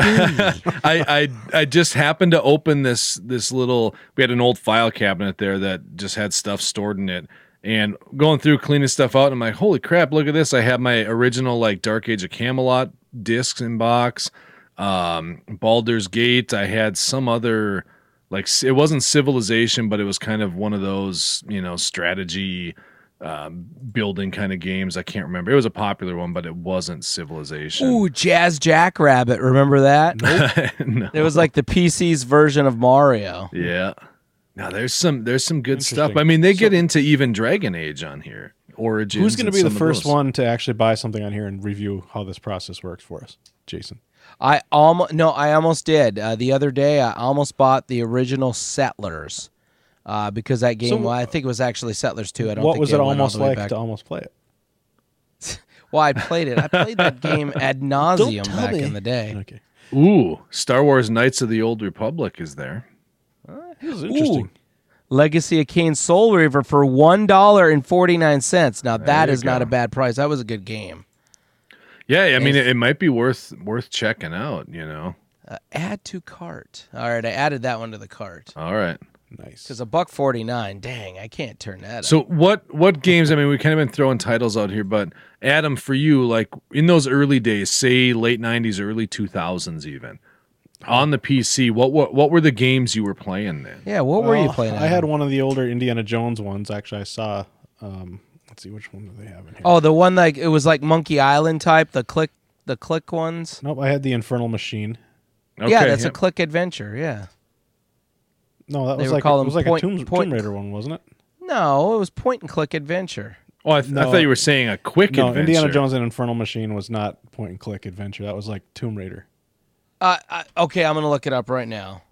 3D. I just happened to open this little. We had an old file cabinet there that just had stuff stored in it, and going through cleaning stuff out. And I'm like, holy crap! Look at this. I have my original like Dark Age of Camelot discs in box. Baldur's Gate. I had some other. Like it wasn't Civilization, but it was kind of one of those, strategy building kind of games. I can't remember. It was a popular one, but it wasn't Civilization. Ooh, Jazz Jackrabbit. Remember that? No. It was like the PC's version of Mario. Yeah. Now there's some good stuff. Interesting. I mean, they get into even Dragon Age on here. Origins. Who's going to and be the some of first those. one to actually buy something on here and review how this process works for us? Jason. I almost did. The other day, I almost bought the original Settlers because that game. So, I think it was actually Settlers 2. I don't. What think was they it went all almost the way like back. to almost play it? Well, I played it. I played that game ad nauseum tell back me. in the day. Okay. Ooh, Star Wars Knights of the Old Republic is there. This is interesting. Legacy of Kain Soul Reaver for $1.49. Now that you is not go. a bad price. That was a good game. Yeah, I mean, it might be worth checking out. Add to cart. All right, I added that one to the cart All right. Nice. because $1.49. Dang, I can't turn that. So what games? I mean, we kind of been throwing titles out here, but Adam, for you, like in those early days, say late '90s, early 2000s, even on the PC, what were the games you were playing then? Yeah, what were you Well, playing? I had Adam? one of the older Indiana Jones ones. Actually, I saw. Let's see, which one do they have in here? Oh, the one like it was like Monkey Island type, the click ones. Nope, I had the Infernal Machine. Yeah, that's a yep. click adventure. Yeah. No, that They was were like calling it was like point- a Tomb Raider one, wasn't it? No, it was point and click adventure. Oh, I No. thought you were saying a quick No, adventure. Indiana Jones and Infernal Machine was not point and click adventure. That was like Tomb Raider. Okay, I'm gonna look it up right now.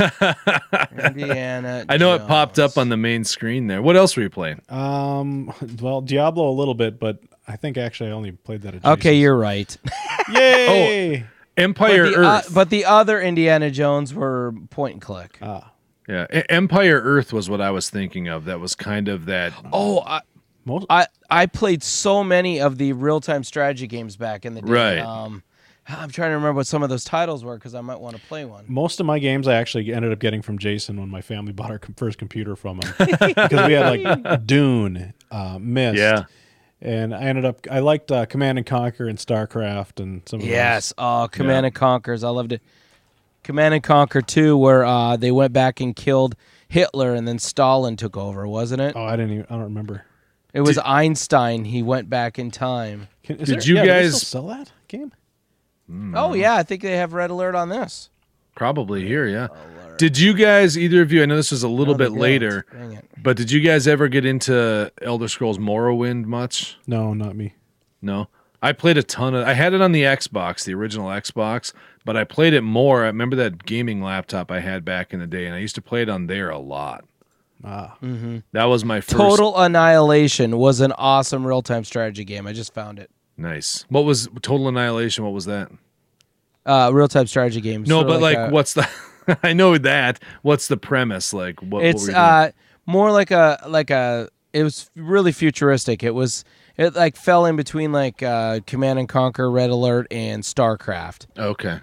Indiana. I know it popped up Jones. on the main screen there. What else were you playing? Well, Diablo a little bit, but I think actually I only played that at Okay, Jason's. you're right. Yay! Empire Earth. But the other Indiana Jones were point and click. Yeah, Empire Earth was what I was thinking of. That was kind of that. Oh, Most, I played so many of the real time strategy games back in the day. Right. I'm trying to remember what some of those titles were because I might want to play one. most of my games I actually ended up getting from Jason when my family bought our first computer from him because we had like Dune, Myst, Yeah. and I liked Command and Conquer and StarCraft and some of Yes. Oh, Command and Conquers. I loved it. Command and Conquer 2, where they went back and killed Hitler and then Stalin took over, wasn't it? those. Oh, I don't remember. It was Einstein. He went back in time. Did you do they guys- still sell that game? Oh, yeah. I think they have Red Alert on this. Probably here, yeah. Did you guys, either of you, I know this was a little No, they bit later, don't. Dang it. but did you guys ever get into Elder Scrolls Morrowind much? No, not me. No? I played a ton of, I had it on the Xbox, the original Xbox, but I played it more. I remember that gaming laptop I had back in the day, and I used to play it on there a lot. That was my first. Total Annihilation was an awesome real time strategy game. I just found it. Nice. What was Total Annihilation? What was that? Real time strategy game. No, Sort of but like, a- what's the, I know that. What's the premise? Like, what It's were you doing? more like a. It was really futuristic. It like fell in between like Command and Conquer, Red Alert, and StarCraft. Okay.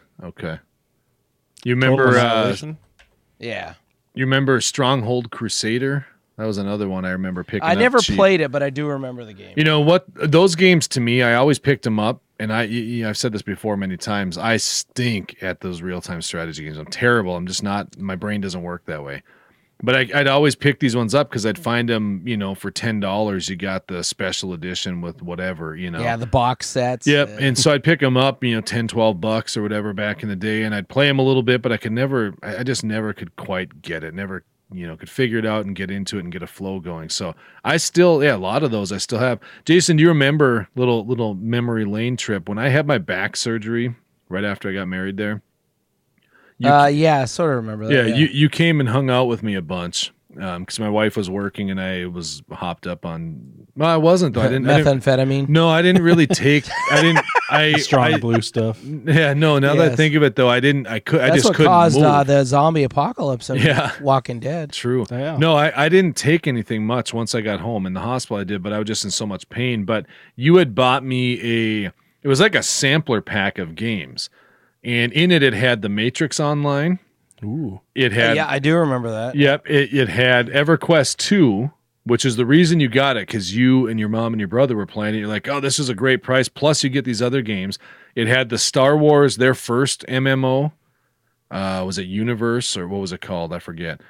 You Total remember, Annihilation? Yeah, you remember Stronghold Crusader? That was another one I remember picking I up never cheap. played it, but I do remember the game. You know what? Those games to me, I always picked them up, and I've said this before many times. I stink at those real time strategy games. I'm terrible. I'm just not. My brain doesn't work that way. But I'd always pick these ones up because I'd find them. You know, for $10, you got the special edition with whatever. You know. Yeah, the box sets. Yep. And so I'd pick them up, you know, 10, 12 bucks or whatever back in the day, and I'd play them a little bit, but I could never. I just never could quite get it. Never. You know, could figure it out and get into it and get a flow going. So I still, a lot of those I still have. Jason, do you remember little memory lane trip when I had my back surgery right after I got married there? Yeah, I sort of remember that. Yeah, you came and hung out with me a bunch because my wife was working and I was hopped up on. Well, I wasn't though. I didn't. Methamphetamine. No, I didn't really take. I didn't. Strong blue stuff. Yeah, no. Now that I Yes. think of it, though, I didn't. I That's just what couldn't caused move. the zombie apocalypse in Yeah. Walking Dead. True. Yeah. No, I didn't take anything much once I got home. In the hospital I did, but I was just in so much pain. But you had bought me it was like a sampler pack of games. And in it had the Matrix Online. Ooh. It had Yeah, I do remember that. Yep, it had EverQuest 2, which is the reason you got it, because you and your mom and your brother were playing it. You're like, oh, this is a great price. Plus, you get these other games. It had the Star Wars, their first MMO. Was it Universe or what was it called? I forget.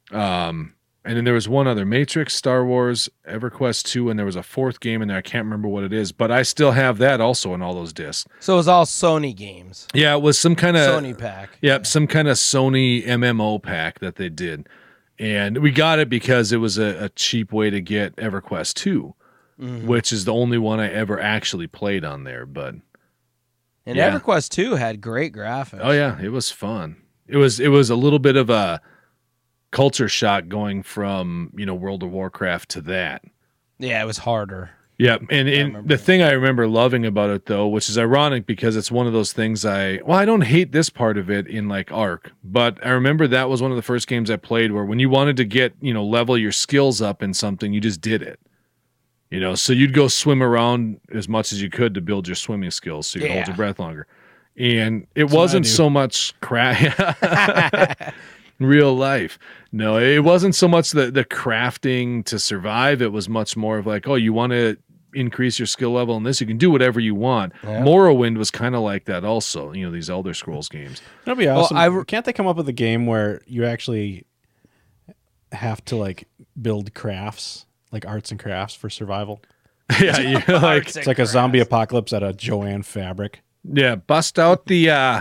And then there was one other, Matrix, Star Wars, EverQuest 2, and there was a fourth game in there. I can't remember what it is, but I still have that also in all those discs. So it was all Sony games. Yeah, it was some kind of Sony pack. Yep, some kind of Sony MMO pack that they did. And we got it because it was a cheap way to get EverQuest 2, which is the only one I ever actually played on there. But And Yeah. EverQuest 2 had great graphics. oh yeah, it was fun. It was a little bit of a culture shock going from, you know, World of Warcraft to that. Yeah, it was harder. Yeah, and remember the thing I remember loving about it though, which is ironic because it's one of those things I don't hate this part of it in like Ark, but I remember that was one of the first games I played where when you wanted to get, you know, level your skills up in something, you just did it. You know, so you'd go swim around as much as you could to build your swimming skills so you could hold Yeah. your breath longer. And it what I wasn't do. so much crap. Real life. No, it wasn't so much the crafting to survive. It was much more of like, oh, you want to increase your skill level in this, you can do whatever you want. Yeah. Morrowind was kind of like that also, you know, these Elder Scrolls games. That'd be awesome. I- Can't they come up with a game where you actually have to like build crafts, like arts and crafts for survival? Yeah, you like It's like a zombie apocalypse at a Joanne Fabric. yeah, bust out the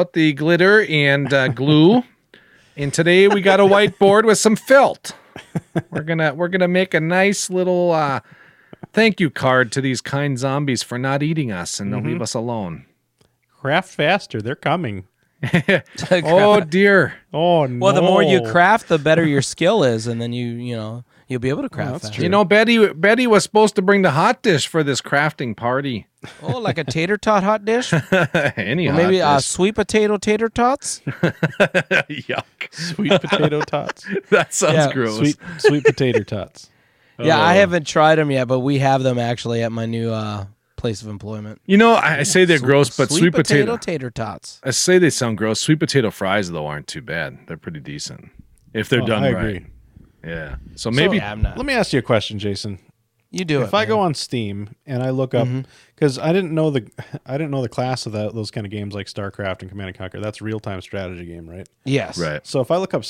glitter and glue. And today we got a whiteboard with some felt. We're gonna make a nice little thank you card to these kind zombies for not eating us and they'll leave us alone. Craft faster. They're coming. Oh dear. Oh no. Well, the more you craft, the better your skill is, and then you'll be able to craft that's faster. true. You know, Betty was supposed to bring the hot dish for this crafting party. Oh, like a tater tot hot dish? Any Or hot maybe dish. sweet potato tater tots? Yuck. Sweet potato tots. That sounds Yeah, gross. Sweet potato tots. Yeah, I haven't tried them yet, but we have them actually at my new place of employment. You know, I say they're gross, but sweet potato. tater tots. I say they sound gross. Sweet potato fries though aren't too bad. They're pretty decent if they're done I right. agree. Yeah. So maybe Yeah, I'm not. Let me ask you a question, Jason. You do it. If I man. go on Steam and I look up, because I didn't know the class of those kind of games like StarCraft and Command and Conquer. That's real time strategy game, right? Yes. right. So if I look up,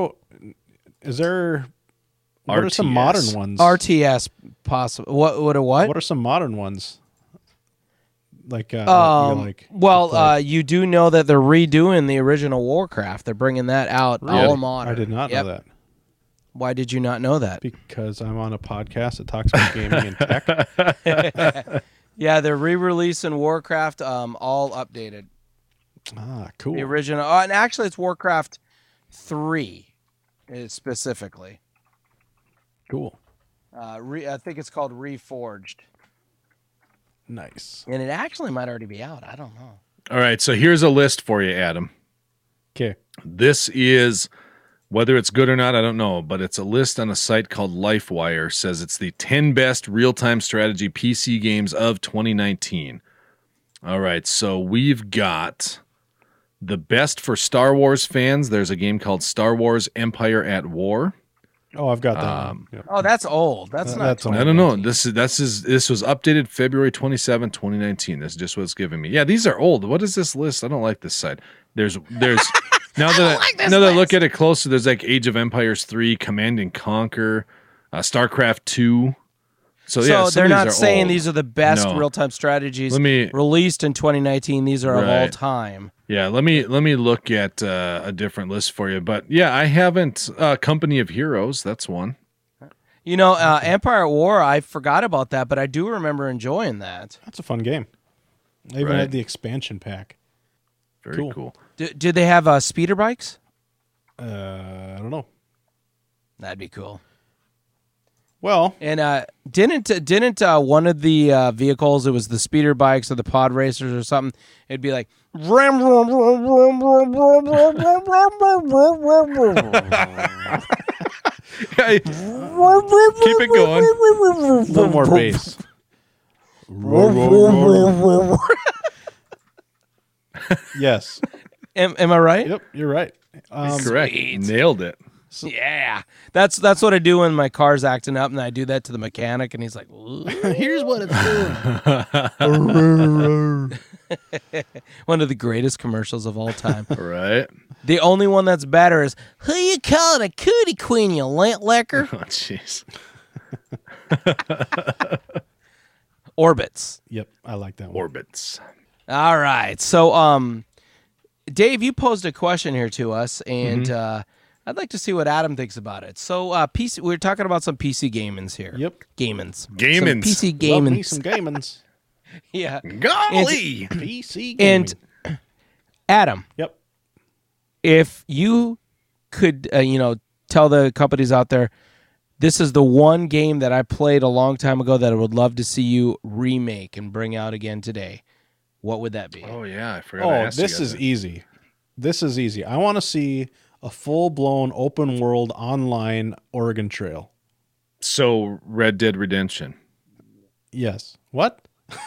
what are some RTS. modern ones? RTS possible. What? What are some modern ones? Like, You do know that they're redoing the original Warcraft. They're bringing that out all modern. I did not know that Why did you not know that? because I'm on a podcast that talks about gaming and tech. Yeah, they're re-releasing Warcraft, all updated. Ah, cool. The original, and actually, it's Warcraft 3 specifically. Cool. I think it's called Reforged, Nice. and it actually might already be out. I don't know. All right. So here's a list for you, Adam. Okay. This is whether it's good or not, I don't know, but it's a list on a site called LifeWire. Says it's the 10 best real-time strategy PC games of 2019. All right, so we've got the best for Star Wars fans. There's a game called Star Wars Empire at War. Oh, I've got that one. Yep. Oh, that's old. That's not. That's I don't know. This was updated February 27, 2019. This is just what it's giving me. Yeah, these are old. What is this list? I don't like this site. There's now that I look at it closer, there's like Age of Empires 3, Command and Conquer, StarCraft 2. So yeah, some they're of these not are saying old. these are the best No. real-time strategies Let me- released in 2019. These are of all Right. time. Yeah, let me look at a different list for you. But yeah, I haven't. Company of Heroes, that's one. You know, Empire at War, I forgot about that, but I do remember enjoying that. That's a fun game. I even Right. had the expansion pack. Very cool. Did they have speeder bikes? I don't know. That'd be cool. Well, And didn't one of the vehicles, it was the speeder bikes or the pod racers or something, it'd be like ram, ram, ram, ram, ram, ram, ram, ram, ram, ram. Keep it going. a little more bass. Yes. Am I right? Yep, you're right. Correct. Nailed it. Yeah, that's what I do when my car's acting up, and I do that to the mechanic, and he's like, "Ooh." Here's what it's doing. One of the greatest commercials of all time. Right. The only one that's better is, "Who you calling a cootie queen, you lint licker?" Oh, jeez. Orbits. Yep, I like that one. Orbits. All right, so Dave, you posed a question here to us, and I'd like to see what Adam thinks about it. So PC, we're talking about some PC gamins here. Yep. Gamins. Gamins. Some PC Love me gamins. some gamins. Yeah. Golly. PC gaming. And Adam, Yep. if you could, tell the companies out there, this is the one game that I played a long time ago that I would love to see you remake and bring out again today, what would that be? Oh yeah, I forgot. I Oh, asked you this guys is that. easy. This is easy. I want to see a full-blown open world online Oregon Trail. So Red Dead Redemption. Yes. What?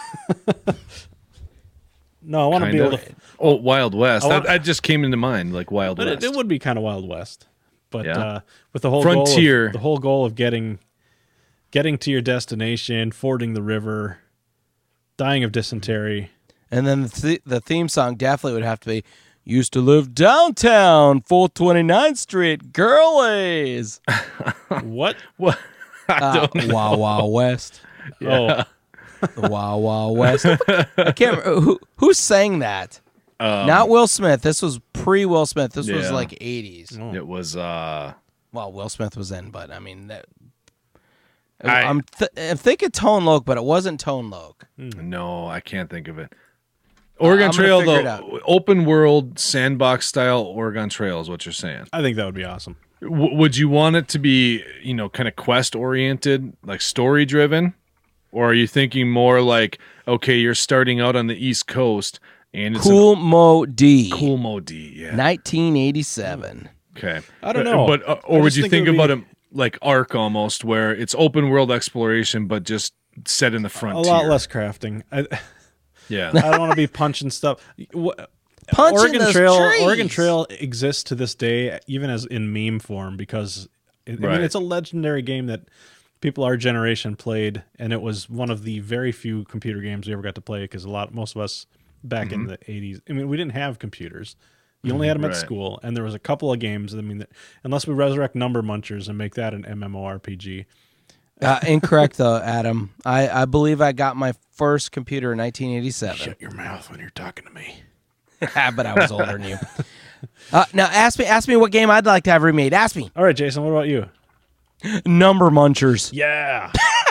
No, I want to be able to. Oh, Wild West. I want- That just came into mind, like Wild But West. it would be kind of Wild West. But Yeah. with the whole Frontier. the whole goal of getting to your destination, fording the river, dying of dysentery. And then the theme song definitely would have to be, "Used to live downtown, 429th Street, girlies." What? What? Wild Wild West. Oh, The Wild Wild West. I can't remember who sang that. Not Will Smith. This was pre Will Smith. This was yeah. like 80s. It was Well, Will Smith was in, but I mean, I- I'm thinking Tone Loc, but it wasn't Tone Loc. No, I can't think of it. Oregon I'm gonna Trail, figure it though, open world sandbox style Oregon Trail is what you're saying. I think that would be awesome. Would you want it to be, kind of quest oriented, like story driven? Or are you thinking more like, okay, you're starting out on the East Coast and it's Cool Mo D, Cool Mo D, yeah. 1987. Okay. I don't know. But I or would just you think it think would about be- it like Ark almost, where it's open world exploration, but just set in the A frontier? lot less crafting. I Yeah. don't want to be punching stuff. Punching Oregon those Trail. trees. Oregon Trail exists to this day, even as in meme form, because I Right. mean it's a legendary game that people our generation played, and it was one of the very few computer games we ever got to play because most of us back in the 80s. I mean, we didn't have computers. You only had them at Right. school, and there was a couple of games. I mean, unless we resurrect Number Munchers and make that an MMORPG. Incorrect though, Adam. I believe I got my first computer in 1987. Shut your mouth when you're talking to me. But I was older than you. Now ask me what game I'd like to have remade. Ask me. All right, Jason, what about you? Number Munchers. Yeah.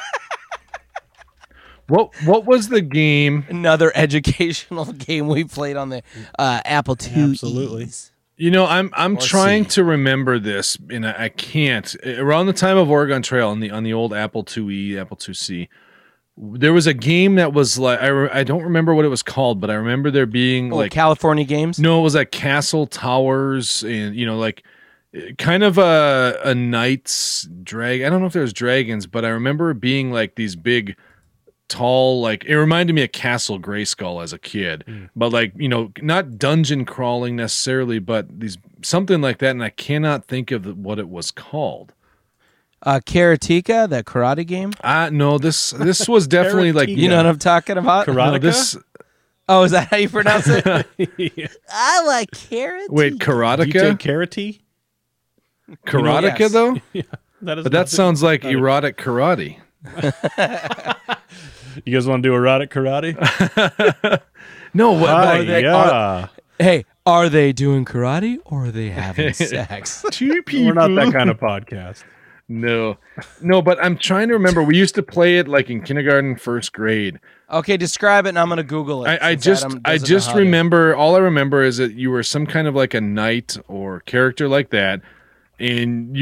What was the game? Another educational game we played on the Apple II. Absolutely. I'm trying to remember this, and I can't. Around the time of Oregon Trail on the old Apple IIe, Apple IIc, there was a game that was like I don't remember what it was called, but I remember there being like California games. no, it was like Castle Towers, and like kind of a knight's drag. I don't know if there was dragons, but I remember it being like these big, tall, like it reminded me of Castle Grayskull as a kid, but like not dungeon crawling necessarily, but these something like that, and I cannot think of what it was called. Karateka, that karate game. No, this was definitely like You know what I'm talking about? no, Karateka? this. Oh, is that how you pronounce it? Yeah. I like carrot. Wait, Karateka, DJ Karate? Karateka yes. though, That is but that sounds like erotic karate. You guys want to do erotic karate? No, what? Hi, like, yeah. Hey, are they doing karate or are they having sex? two people. We're not that kind of podcast. No, but I'm trying to remember. We used to play it like in kindergarten, first grade. Okay, describe it, and I'm gonna Google it. I since just Adam I doesn't just know how to. remember. All I remember is that you were some kind of like a knight or character like that, and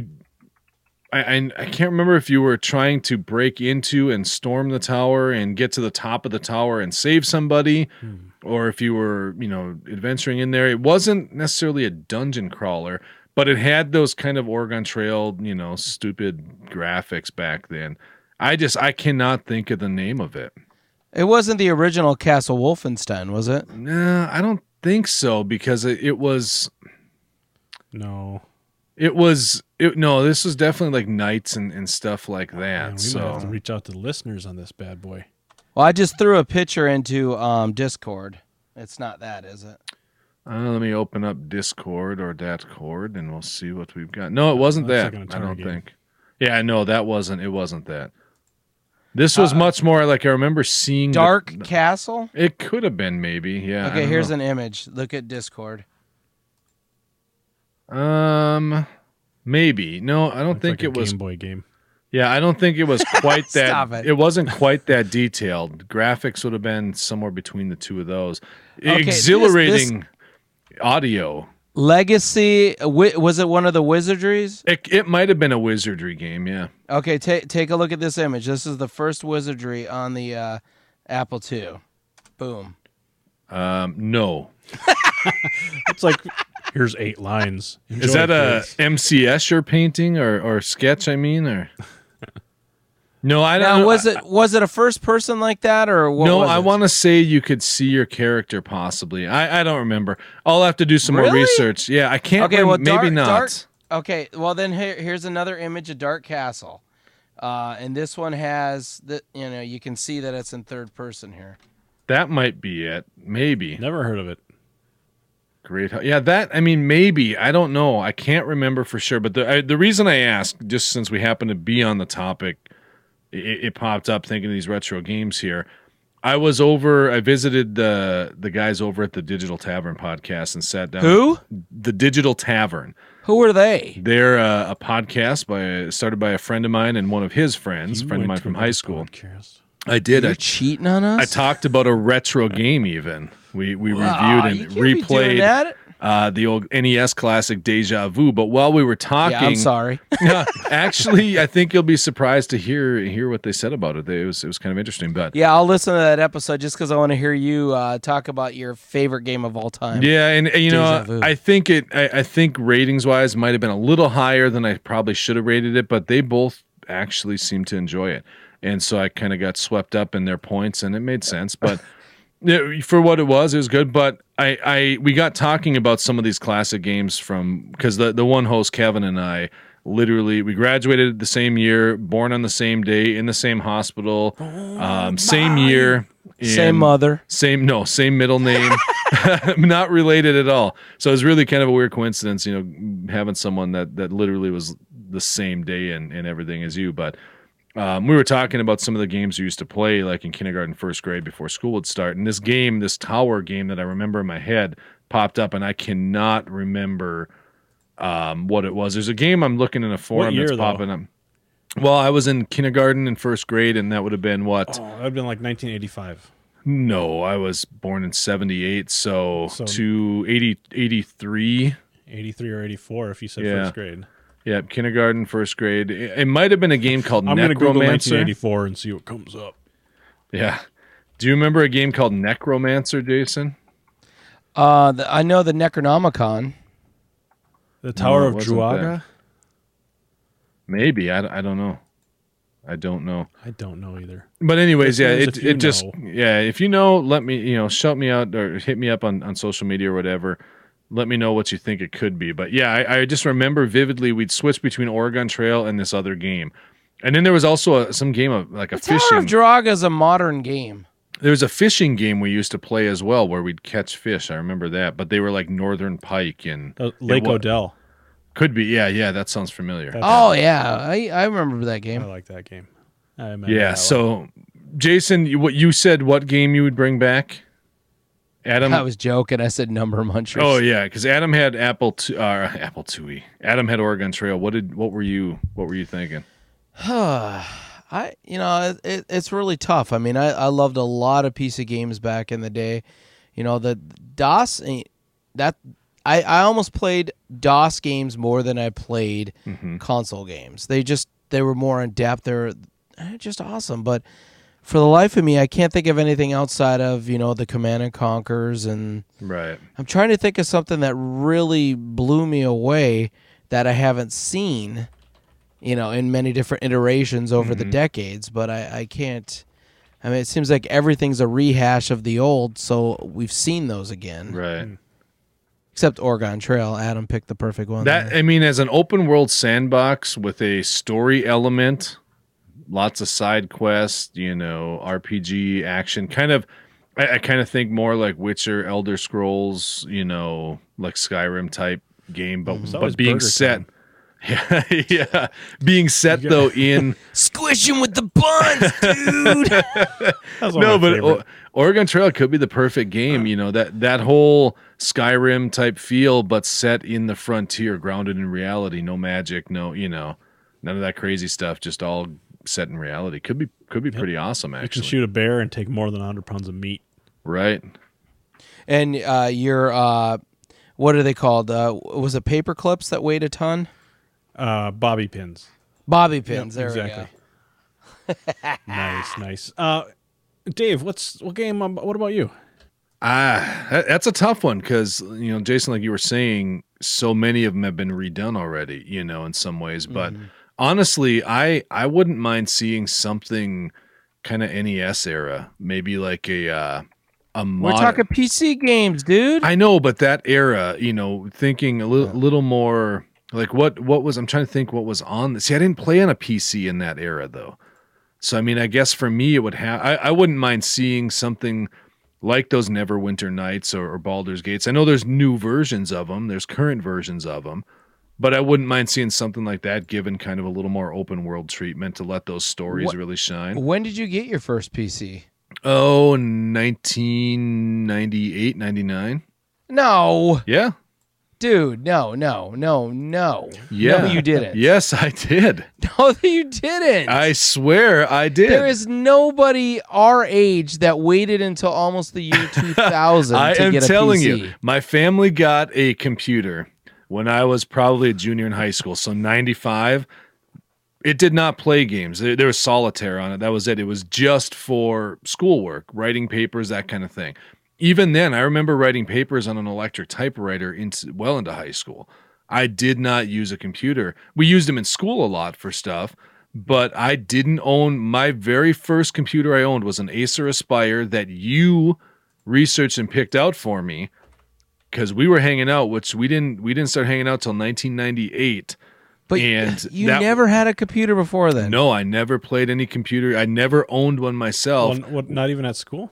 I can't remember if you were trying to break into and storm the tower and get to the top of the tower and save somebody, or if you were adventuring in there. It wasn't necessarily a dungeon crawler, but it had those kind of Oregon Trail, stupid graphics back then. I cannot think of the name of it. It wasn't the original Castle Wolfenstein, was it? Nah, I don't think so because it was. No. No, this was definitely like knights and stuff like that. Man, we might so have to reach out to the listeners on this bad boy. Well, I just threw a picture into Discord. It's not that, is it? let me open up Discord or Datcord and we'll see what we've got. No, it wasn't That's that. like an I Atari don't game. think. Yeah, no, that wasn't. It wasn't that. This was much more like I remember seeing Dark Castle? It could have been maybe. Yeah. I Okay, don't here's know. an image. Look at Discord. Maybe. No, I don't Looks think like a it was. Game Boy game. Yeah, I don't think it was quite that. Stop it. It wasn't quite that detailed. Graphics would have been somewhere between the two of those. Okay, Exhilarating audio. Legacy, was it one of the wizardries? It might have been a wizardry game, yeah. Okay, take a look at this image. This is the first wizardry on the Apple II. Boom. No. It's like, here's 8 lines. Is Enjoy, that a kids. MCS you're painting or sketch, I mean, or No, I don't Now, know. was it a first person like that or what? No, was I it? want to say you could see your character possibly. I don't remember. I'll have to do some more Really? research. Yeah, I can't. Okay, well, maybe not. Dark, okay, well then here's another image of Dark Castle, and this one has the you can see that it's in third person here. That might be it. Maybe. Never heard of it. Great. Yeah, that. I mean, maybe. I don't know. I can't remember for sure. But the reason I asked, just since we happen to be on the topic, it popped up thinking of these retro games here. I visited the guys over at the Digital Tavern podcast and sat down. Who? The Digital Tavern. Who are they? They're a podcast started by a friend of mine and one of his friends, a friend of mine from high school. I did. You're cheating on us? I talked about a retro game even. We reviewed and you can't be doing replayed that. The old NES classic Deja Vu. But while we were talking, Yeah, I'm sorry. actually, I think you'll be surprised to hear what they said about it. It was kind of interesting. But Yeah, I'll listen to that episode just because I want to hear you talk about your favorite game of all time. yeah, and you Deja know, Vu. I think I think ratings wise might have been a little higher than I probably should have rated it, but they both actually seemed to enjoy it, and so I kind of got swept up in their points, and it made sense. But yeah, for what it was good. But we got talking about some of these classic games because the one host Kevin and I literally we graduated the same year, born on the same day, in the same hospital, same year, Same and mother. same middle name, not related at all. So it was really kind of a weird coincidence, having someone that literally was the same day and everything as you, but. We were talking about some of the games we used to play, like in kindergarten, first grade, before school would start. And this tower game that I remember in my head popped up, and I cannot remember what it was. There's a game I'm looking in a forum that's popping up. Well, I was in kindergarten and first grade, and that would have been what? Oh, that would have been like 1985. No, I was born in 78, so to 83. 83 or 84 if you said first grade. Yeah, kindergarten, first grade. It might have been a game called I'm going to Google Necromancer. 1984 and see what comes up. Yeah. Do you remember a game called Necromancer, Jason? I know the Necronomicon. The Tower of wasn't Druaga? that. Maybe. I don't know. I don't know. I don't know either. But anyways, yeah, Listeners, it just if you know, let me shout me out or hit me up on social media or whatever. Let me know what you think it could be. But yeah, I just remember vividly we'd switch between Oregon Trail and this other game. And then there was also some game of like a fishing. Tower of Druaga is a modern game. There was a fishing game we used to play as well where we'd catch fish. I remember that. But they were like northern pike and Lake Odell. Could be. Yeah, that sounds familiar. Oh, yeah. I remember that game. I like that game. So Jason, you said what game you would bring back? Adam, I was joking. I said Number Munchers. Oh yeah, because Adam had Apple IIe. Adam had Oregon Trail. What were you thinking? It's really tough. I mean, I loved a lot of PC games back in the day. The DOS that I almost played DOS games more than I played console games. They were more in depth. They're just awesome, but for the life of me, I can't think of anything outside of, the Command and Conquers, and right. I'm trying to think of something that really blew me away that I haven't seen, in many different iterations over the decades, but I can't. I mean, it seems like everything's a rehash of the old, so we've seen those again. Right. Except Oregon Trail. Adam picked the perfect one. I mean, as an open world sandbox with a story element, lots of side quests, RPG action, kind of. I kind of think more like Witcher, Elder Scrolls, like Skyrim type game, but being set. Yeah, being set though in Squish him with the buns, dude. No, but Oregon Trail could be the perfect game. That whole Skyrim type feel, but set in the frontier, grounded in reality. No magic, no none of that crazy stuff. Just all set in reality. Could be pretty awesome. Actually, you can shoot a bear and take more than 100 pounds of meat. Right. And your what are they called? Was it paper clips that weighed a ton? Bobby pins. Bobby pins. Yep, there exactly. we go. Nice. Dave, what game? What about you? That's a tough one because Jason, like you were saying, so many of them have been redone already. In some ways, but honestly, I wouldn't mind seeing something kind of NES era, maybe like a. We're talking PC games, dude. I know, but that era, thinking a little more. Like what was I'm trying to think what was on. See, I didn't play on a PC in that era though, so I mean, I guess for me it would have. I wouldn't mind seeing something like those Neverwinter Nights or Baldur's Gates. I know there's new versions of them, there's current versions of them, but I wouldn't mind seeing something like that given kind of a little more open world treatment to let those stories really shine. When did you get your first PC? Oh, 1998, 99. No. Yeah. Dude, no. Yeah. No, you didn't. Yes, I did. No, you didn't. I swear I did. There is nobody our age that waited until almost the year 2000 I to am get a telling PC. you, my family got a computer when I was probably a junior in high school. So 95. It did not play games. There was solitaire on it. That was it. It was just for schoolwork, writing papers, that kind of thing. Even then, I remember writing papers on an electric typewriter well into high school. I did not use a computer. We used them in school a lot for stuff, but I didn't own. My very first computer I owned was an Acer Aspire that you researched and picked out for me because we were hanging out, which we didn't start hanging out till 1998. But And you that- never had a computer before then. No, I never played any computer. I never owned one myself. What, not even at school?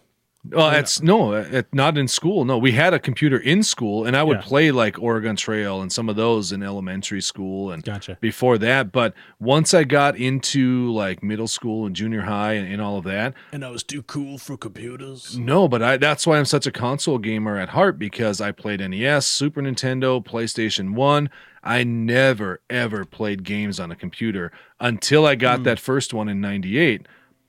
Not in school. No, we had a computer in school, and I would Yeah. play like Oregon Trail and some of those in elementary school and Gotcha. before that. But once I got into like middle school and junior high and all of that, And I was too cool for computers. no. But that's why I'm such a console gamer at heart because I played NES, Super Nintendo, PlayStation 1. I never ever played games on a computer until I got that first one in 98.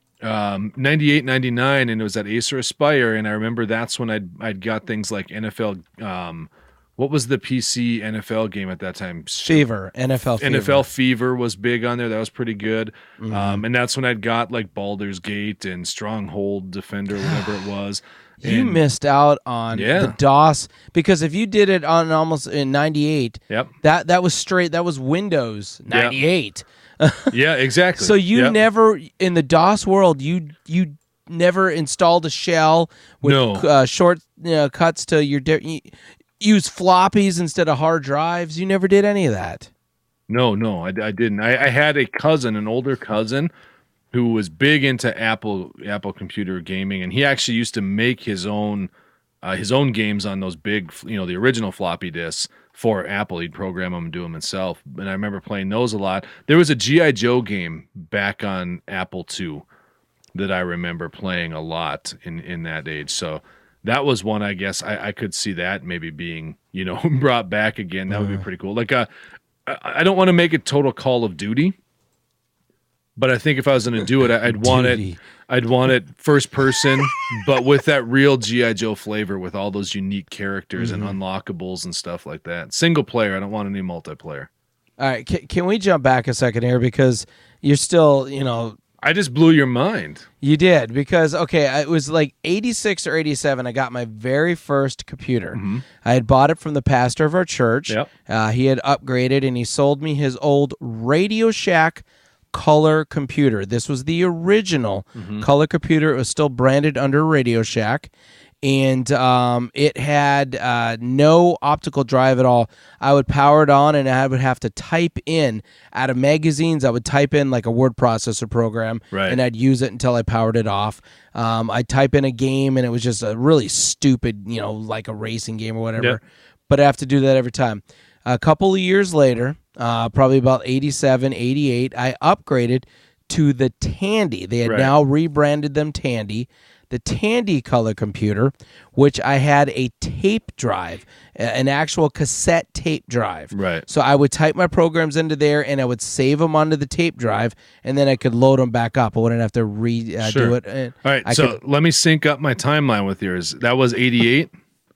98, 99, and it was at Acer Aspire, and I remember that's when I'd got things like NFL. What was the PC NFL game at that time? Fever, NFL Fever. NFL Fever was big on there. That was pretty good. And that's when I'd got like Baldur's Gate and Stronghold Defender, whatever it was. You And- missed out on Yeah. the DOS because if you did it on almost in 98, Yep. that was Windows 98. Yeah, exactly. So you Yep. never in the DOS world you never installed a shell with No. short cuts to your you use floppies instead of hard drives. You never did any of that. No, I didn't. I had a cousin, an older cousin, who was big into Apple computer gaming, and he actually used to make his own games on those big, the original floppy disks for Apple. He'd program them and do them himself, and I remember playing those a lot. There was a G.I. Joe game back on Apple II that I remember playing a lot in that age. So that was one, I guess, I could see that maybe being, brought back again. That would be pretty cool. Like, I don't want to make it total Call of Duty, but I think if I was going to do it, I'd want it first person, but with that real G.I. Joe flavor with all those unique characters and unlockables and stuff like that. Single player. I don't want any multiplayer. All right, can we jump back a second here because you're still, I just blew your mind. you did because it was like 86 or 87 I got my very first computer. I had bought it from the pastor of our church. Yep. He had upgraded and he sold me his old Radio Shack color computer. This was the original color computer. It was still branded under Radio Shack. And it had no optical drive at all. I would power it on, and I would have to type in out of magazines. I would type in like a word processor program, Right. and I'd use it until I powered it off. I'd type in a game, and it was just a really stupid, like a racing game or whatever. Yep. But I have to do that every time. A couple of years later, probably about 87, 88, I upgraded to the Tandy. They had Right. now rebranded them Tandy. The Tandy color computer, which I had a tape drive, an actual cassette tape drive. Right. So I would type my programs into there, and I would save them onto the tape drive, and then I could load them back up. I wouldn't have to redo Sure. it. And All right, I so could- let me sync up my timeline with yours. That was 88.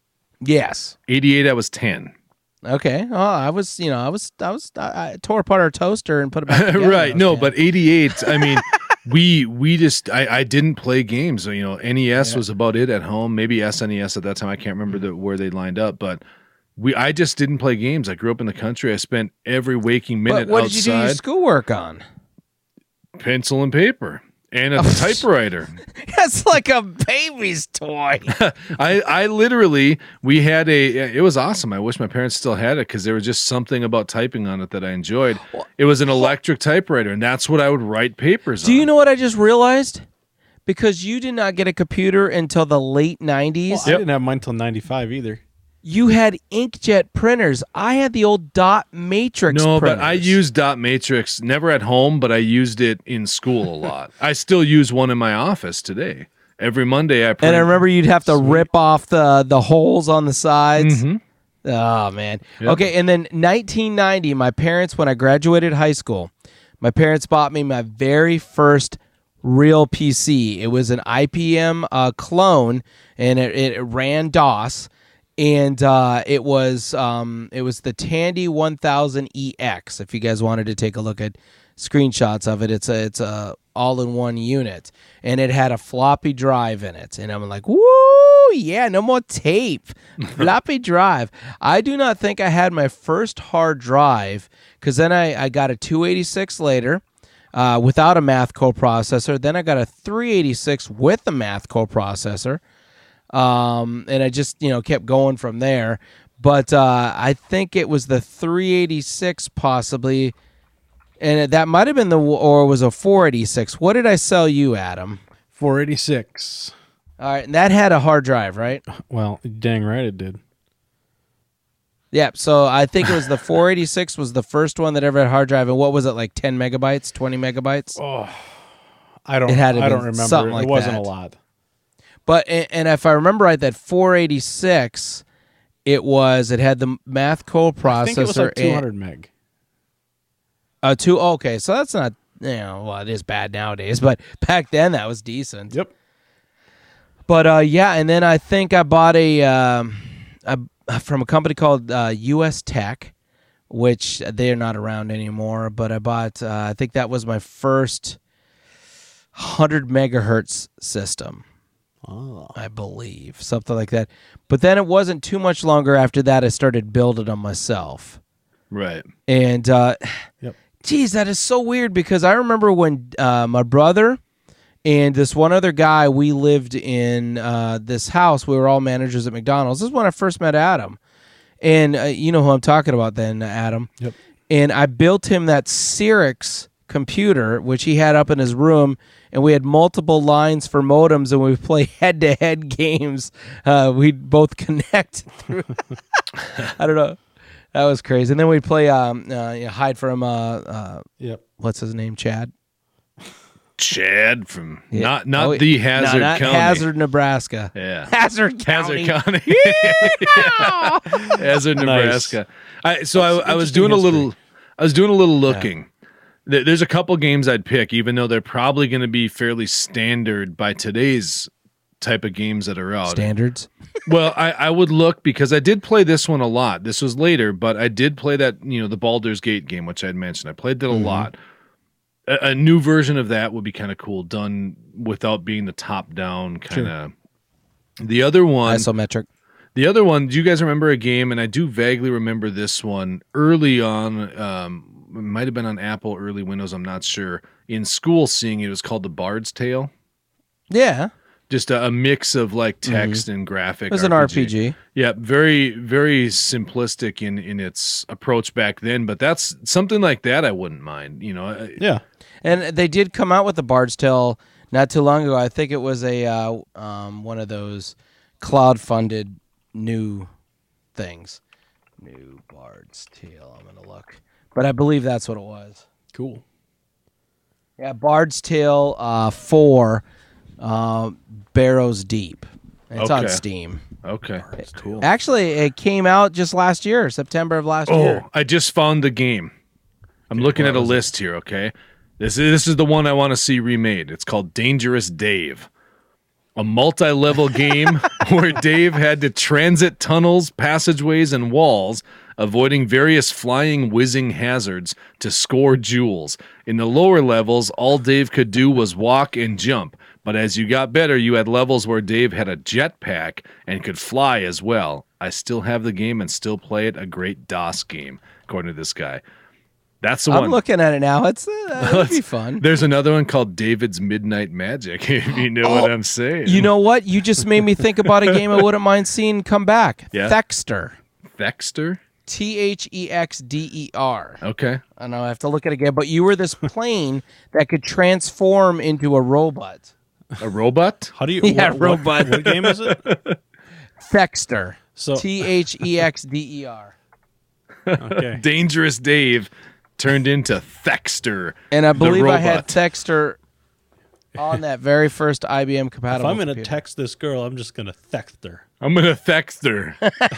yes. 88, I was 10. Okay. Oh, I tore apart our toaster and put it back together. when I Right. was No, 10. but 88, I mean, I didn't play games. NES was about it at home. Maybe SNES at that time. I can't remember where they lined up, but I just didn't play games. I grew up in the country. I spent every waking minute What did you do your outside, schoolwork on? pencil and paper. And a typewriter. That's like a baby's toy. I literally, it was awesome. I wish my parents still had it because there was just something about typing on it that I enjoyed. It was an electric typewriter, and that's what I would write papers on. Do you know what I just realized? Because you did not get a computer until the late 90s. Well, I didn't have mine till 95 either. You had inkjet printers. I had the old dot matrix No, printers. but I used dot matrix, never at home, but I used it in school a lot. I still use one in my office today. Every Monday I print. And I remember you'd have to rip off the holes on the sides. Mhm. Oh, man. Yep. Okay, and then 1990, my parents, when I graduated high school, my parents bought me my very first real PC. It was an IBM clone, and it ran DOS, and it was the Tandy 1000EX. If you guys wanted to take a look at screenshots of it, it's a all-in-one unit, and it had a floppy drive in it, and I'm like, woo, yeah, no more tape, floppy drive. I do not think I had my first hard drive, because then I got a 286 later without a math coprocessor. Then I got a 386 with a math coprocessor, and I just kept going from there. But I think it was the 386 possibly. And that might have been or was a 486. What did I sell you, Adam? 486. All right, and that had a hard drive, right? Well, dang right it did. Yeah, so I think it was the 486 was the first one that ever had a hard drive. And what was it, like 10 megabytes, 20 megabytes? Oh, I don't remember. Something like it wasn't that. a lot. But and if I remember right, that 486, it had the math coprocessor. I think it was like 200 meg. Okay, so that's not, well, it is bad nowadays, but back then that was decent. Yep. But yeah, and then I think I bought from a company called US Tech, which they're not around anymore, but I bought, I think that was my first 100 megahertz system. Oh. I believe, something like that. But then it wasn't too much longer after that I started building them myself. Right. And Yep. geez, that is so weird, because I remember when my brother and this one other guy, we lived in this house. We were all managers at McDonald's. This is when I first met Adam. And you know who I'm talking about then, Adam. Yep. And I built him that Cyrix computer, which he had up in his room, and we had multiple lines for modems, and we'd play head-to-head games. We'd both connect through. I don't know. That was crazy. And then we'd play hide from Yep. what's his name, Chad from Yeah. not the Hazard not County. Hazard, Nebraska. Yeah. Hazard County. Hazard County. Hazard, Nebraska. I was doing history. I was doing a little looking. There's a couple games I'd pick, even though they're probably going to be fairly standard by today's type of games that are out. Standards. Well, I would look, because I did play this one a lot. This was later, but I did play that, the Baldur's Gate game, which I had mentioned. I played that a lot. A new version of that would be kind of cool, done without being the top-down kind of. The other one, Isometric. do you guys remember a game, and I do vaguely remember this one, early on, it might have been on Apple, early Windows, I'm not sure. In school, seeing it was called The Bard's Tale. Yeah. Just a mix of like text and graphic. It was an RPG. Yeah, very, very simplistic in its approach back then, but that's something like that I wouldn't mind, Yeah. And they did come out with the Bard's Tale not too long ago. I think it was a one of those cloud-funded new things. New Bard's Tale. I'm going to look. But I believe that's what it was. Cool. Yeah, Bard's Tale 4, Barrows Deep. It's on Okay. Steam. Okay. That's cool. Actually, it came out just last year, September of last year. Oh, I just found the game. I'm looking at a list here, okay? This is the one I want to see remade. It's called Dangerous Dave. A multi-level game where Dave had to transit tunnels, passageways, and walls, avoiding various flying, whizzing hazards to score jewels. In the lower levels, all Dave could do was walk and jump. But as you got better, you had levels where Dave had a jetpack and could fly as well. I still have the game and still play it. A great DOS game, according to this guy. That's the one. I'm looking at it now. It'd be fun. There's another one called David's Midnight Magic, if you know what I'm saying. You know what? You just made me think about a game I wouldn't mind seeing come back. Yeah. Thexter. Thexter? Thexder. Okay. I know I have to look at it again, but you were this plane that could transform into a robot. A robot? How do you? Yeah, what, robot. What game is it? Thexter. So Thexder. okay. Dangerous Dave turned into Thexter. And I believe I had robot. Thexter. on that very first IBM If compatible I'm going to computer. text this girl, I'm just going to text her. I'm gonna text her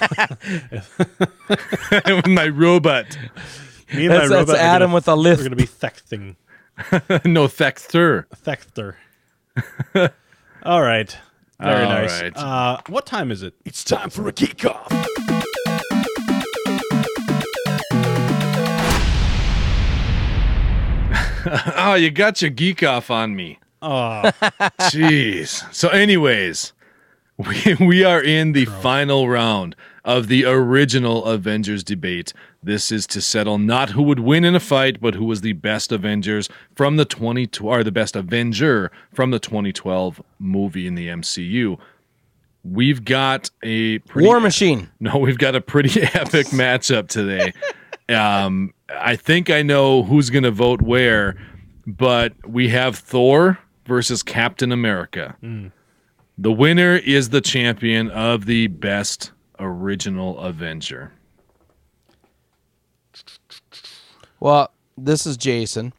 with my robot. Me and That's my robot Adam with a We're lisp. going to be texting. No, text her. Thexter. All right. Very All nice. right. What time is it? It's time for a geek off. Oh, you got your geek off on me. Oh, Jeez. So, anyways, we are in the final round of the original Avengers debate. This is to settle not who would win in a fight, but who was the best Avengers from the the best Avenger from the 2012 movie in the MCU. We've got a pretty War Machine. No, we've got a pretty epic matchup today. I think I know who's going to vote where, but we have Thor versus Captain America. The winner is the champion of the best original Avenger. Well, this is Jason.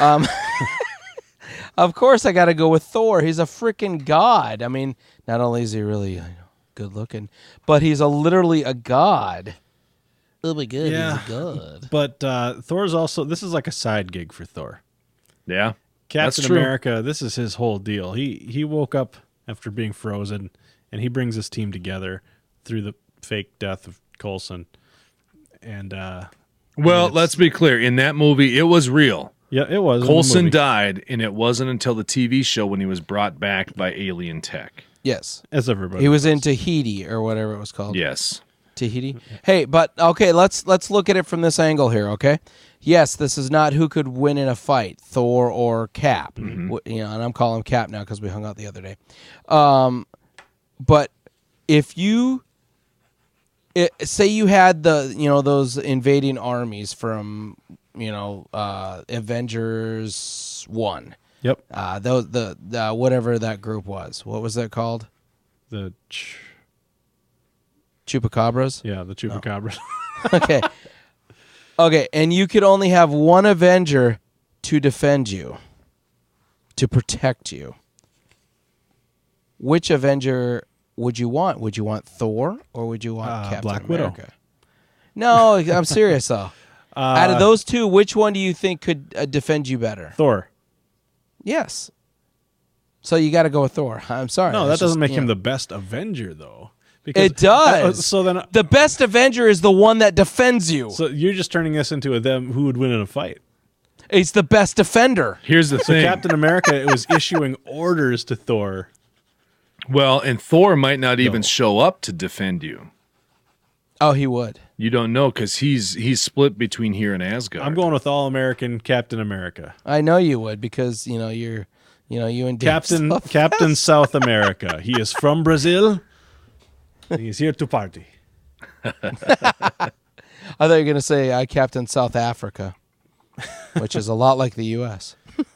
Of course, I got to go with Thor. He's a freaking god. I mean, not only is he really good looking, but he's literally a god. Oh my god, Yeah. he's a god. but Thor's also, this is like a side gig for Thor. Yeah, Captain true. America, this is his whole deal. He woke up after being frozen, and he brings his team together through the fake death of Coulson. And Well, it's- let's be clear. In that movie, it was real. yeah, it was in the Coulson movie. died, and it wasn't until the TV show when he was brought back by alien tech. Yes. as everybody. He was knows. in Tahiti or whatever it was called. Yes. Tahiti. Hey, but okay, let's look at it from this angle here, okay? Yes, this is not who could win in a fight, Thor or Cap. And I'm calling him Cap now because we hung out the other day. But if you say you had those invading armies from Avengers 1. Yep. The whatever that group was. What was that called? The Chupacabras? the Chupacabras. Okay, and you could only have one Avenger to defend you, to protect you. Which Avenger would you want? Would you want Thor or would you want Captain Black Widow. America? No, I'm serious though. Out of those two, which one do you think could defend you better? Thor. Yes. So you got to go with Thor. I'm sorry. No, That's that doesn't just, make you him know. the best Avenger, though. It does. So then, The best Avenger is the one that defends you. so you're just turning this into a them who would win in a fight. It's the best defender. Here's the So thing. Captain America was issuing orders to Thor. Well, and Thor might not even No. show up to defend you. Oh, he would. You don't know because he's split between here and Asgard. I'm going with all American Captain America. I know you would because you and Dave Captain stuff. Captain South America. He is from Brazil. He's here to party. I thought you were going to say Captain South Africa, which is a lot like the U.S.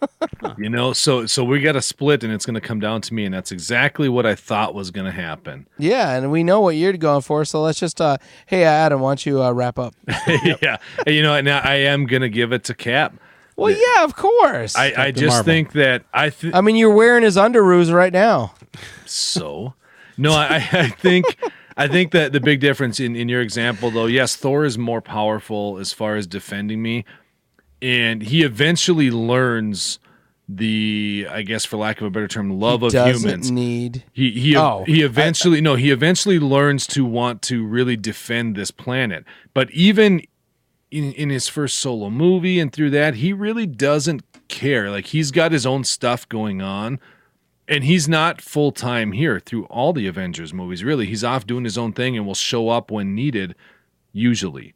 So we got a split, and it's going to come down to me, and that's exactly what I thought was going to happen. Yeah, and we know what you're going for, so let's just, hey, Adam, why don't you wrap up? Yeah, and now I am going to give it to Cap. Well, yeah, of course. I just Marvel. think that I mean, you're wearing his underoos right now. so. No, I think that the big difference in your example, though, yes, Thor is more powerful as far as defending me, and he eventually learns the, I guess for lack of a better term, love of Doesn't humans. need. He eventually learns to want to really defend this planet. But even in his first solo movie and through that, he really doesn't care. Like, he's got his own stuff going on. And he's not full-time here through all the Avengers movies, really. He's off doing his own thing and will show up when needed, usually.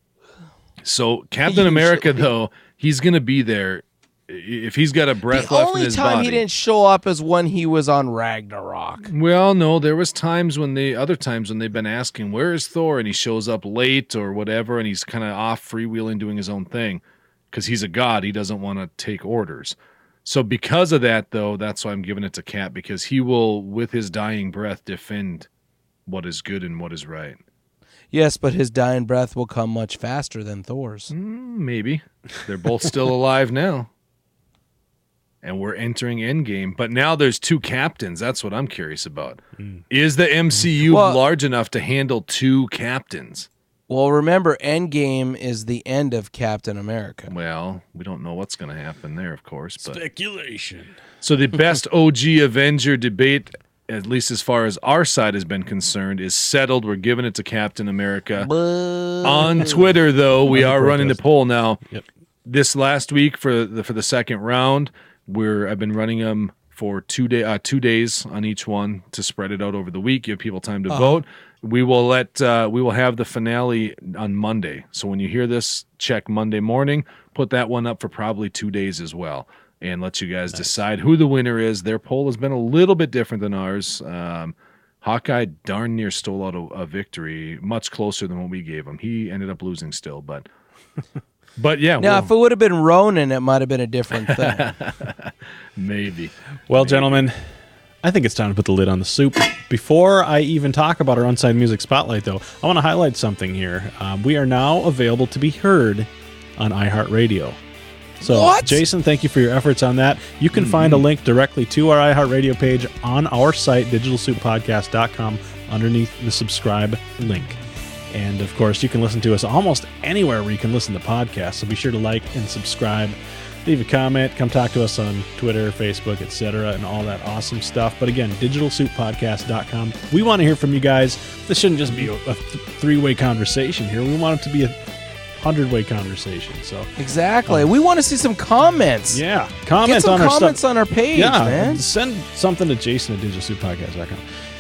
So Captain America, though, he's going to be there. If he's got a breath The left in only his time body. he didn't show up is when he was on Ragnarok. Well, no, there was other times when they've been asking, where is Thor? And he shows up late or whatever, and he's kind of off freewheeling doing his own thing. Because he's a god, he doesn't want to take orders. So because of that, though, that's why I'm giving it to Cap, because he will, with his dying breath, defend what is good and what is right. Yes, but his dying breath will come much faster than Thor's. Maybe. They're both still alive now. and we're entering Endgame. But now there's 2 captains. That's what I'm curious about. Is the MCU Well- large enough to handle 2 captains? Well, remember, Endgame is the end of Captain America. Well, we don't know what's going to happen there, of course. But Speculation. so the best OG Avenger debate, at least as far as our side has been concerned, is settled. We're giving it to Captain America. On Twitter, though, we are running the poll now. Yep. This last week for the second round, I've been running them for 2 days on each one to spread it out over the week, give people time to vote. We will have the finale on Monday. So when you hear this, check Monday morning. Put that one up for probably 2 days as well, and let you guys decide who the winner is. Their poll has been a little bit different than ours. Hawkeye darn near stole out a victory, much closer than what we gave him. He ended up losing still, but yeah. Now, if it would have been Ronan, it might have been a different thing. Maybe. Well, gentlemen, I think it's time to put the lid on the soup. Before I even talk about our Unsigned Music Spotlight, though, I want to highlight something here. We are now available to be heard on iHeartRadio. So, What? Jason, thank you for your efforts on that. You can find a link directly to our iHeartRadio page on our site, digitalsouppodcast.com, underneath the subscribe link. And, of course, you can listen to us almost anywhere where you can listen to podcasts. So be sure to like and subscribe. Leave a comment. Come talk to us on Twitter, Facebook, etc., and all that awesome stuff. But again, digitalsouppodcast.com. We want to hear from you guys. This shouldn't just be a three-way conversation here. We want it to be a 100-way conversation. So Exactly. We want to see some comments. yeah, Get comment some on our comments stuff. on our page, Yeah, man. send something to Jason at digitalsouppodcast.com.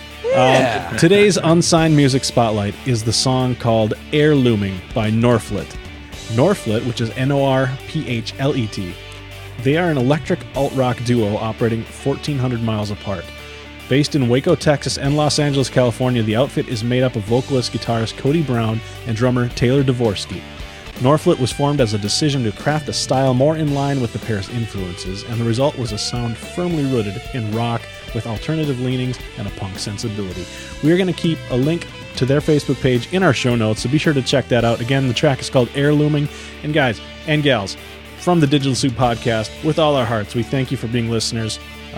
Yeah. Today's Unsigned Music Spotlight is the song called Heirlooming by Norphlet. Norphlet, which is Norphlet, they are an electric alt-rock duo operating 1,400 miles apart. Based in Waco, Texas and Los Angeles, California, the outfit is made up of vocalist guitarist Cody Brown and drummer Taylor Dvorsky. Norphlet was formed as a decision to craft a style more in line with the pair's influences, and the result was a sound firmly rooted in rock with alternative leanings and a punk sensibility. We are going to keep a link to their Facebook page in our show notes, so be sure to check that out. Again, the track is called Heirlooming. And guys and gals, from the Digital Soup Podcast, with all our hearts, we thank you for being listeners,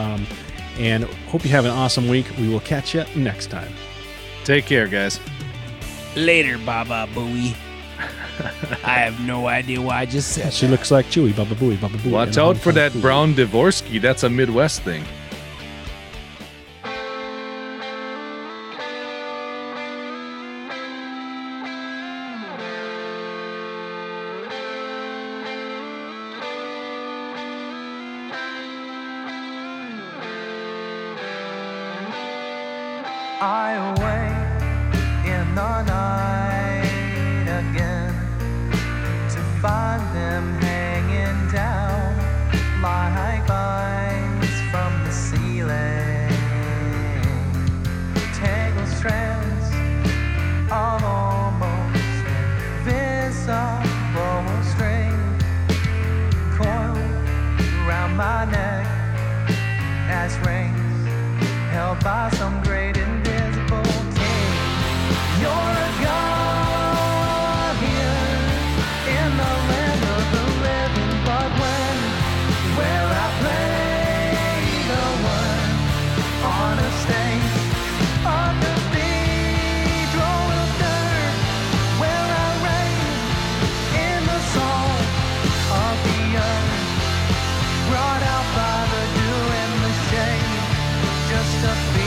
and hope you have an awesome week. We will catch you next time. Take care, guys. Later, Baba Booey. I have no idea why I just said She looks like Chewy, Baba Booey, Baba Booey. Watch and out Hong for Kong that food. Brown Dvorsky. That's a Midwest thing. I awake in the night again to find them hanging down like vines from the ceiling. Tangled strands of almost invisible string coiled around my neck as rings held by some great invisible king. You're a guardian in the land of the living, but where I play the one on a stage, a cathedral of dirt, where I reign in the song of the earth, brought out by the dew and the shade, just to feel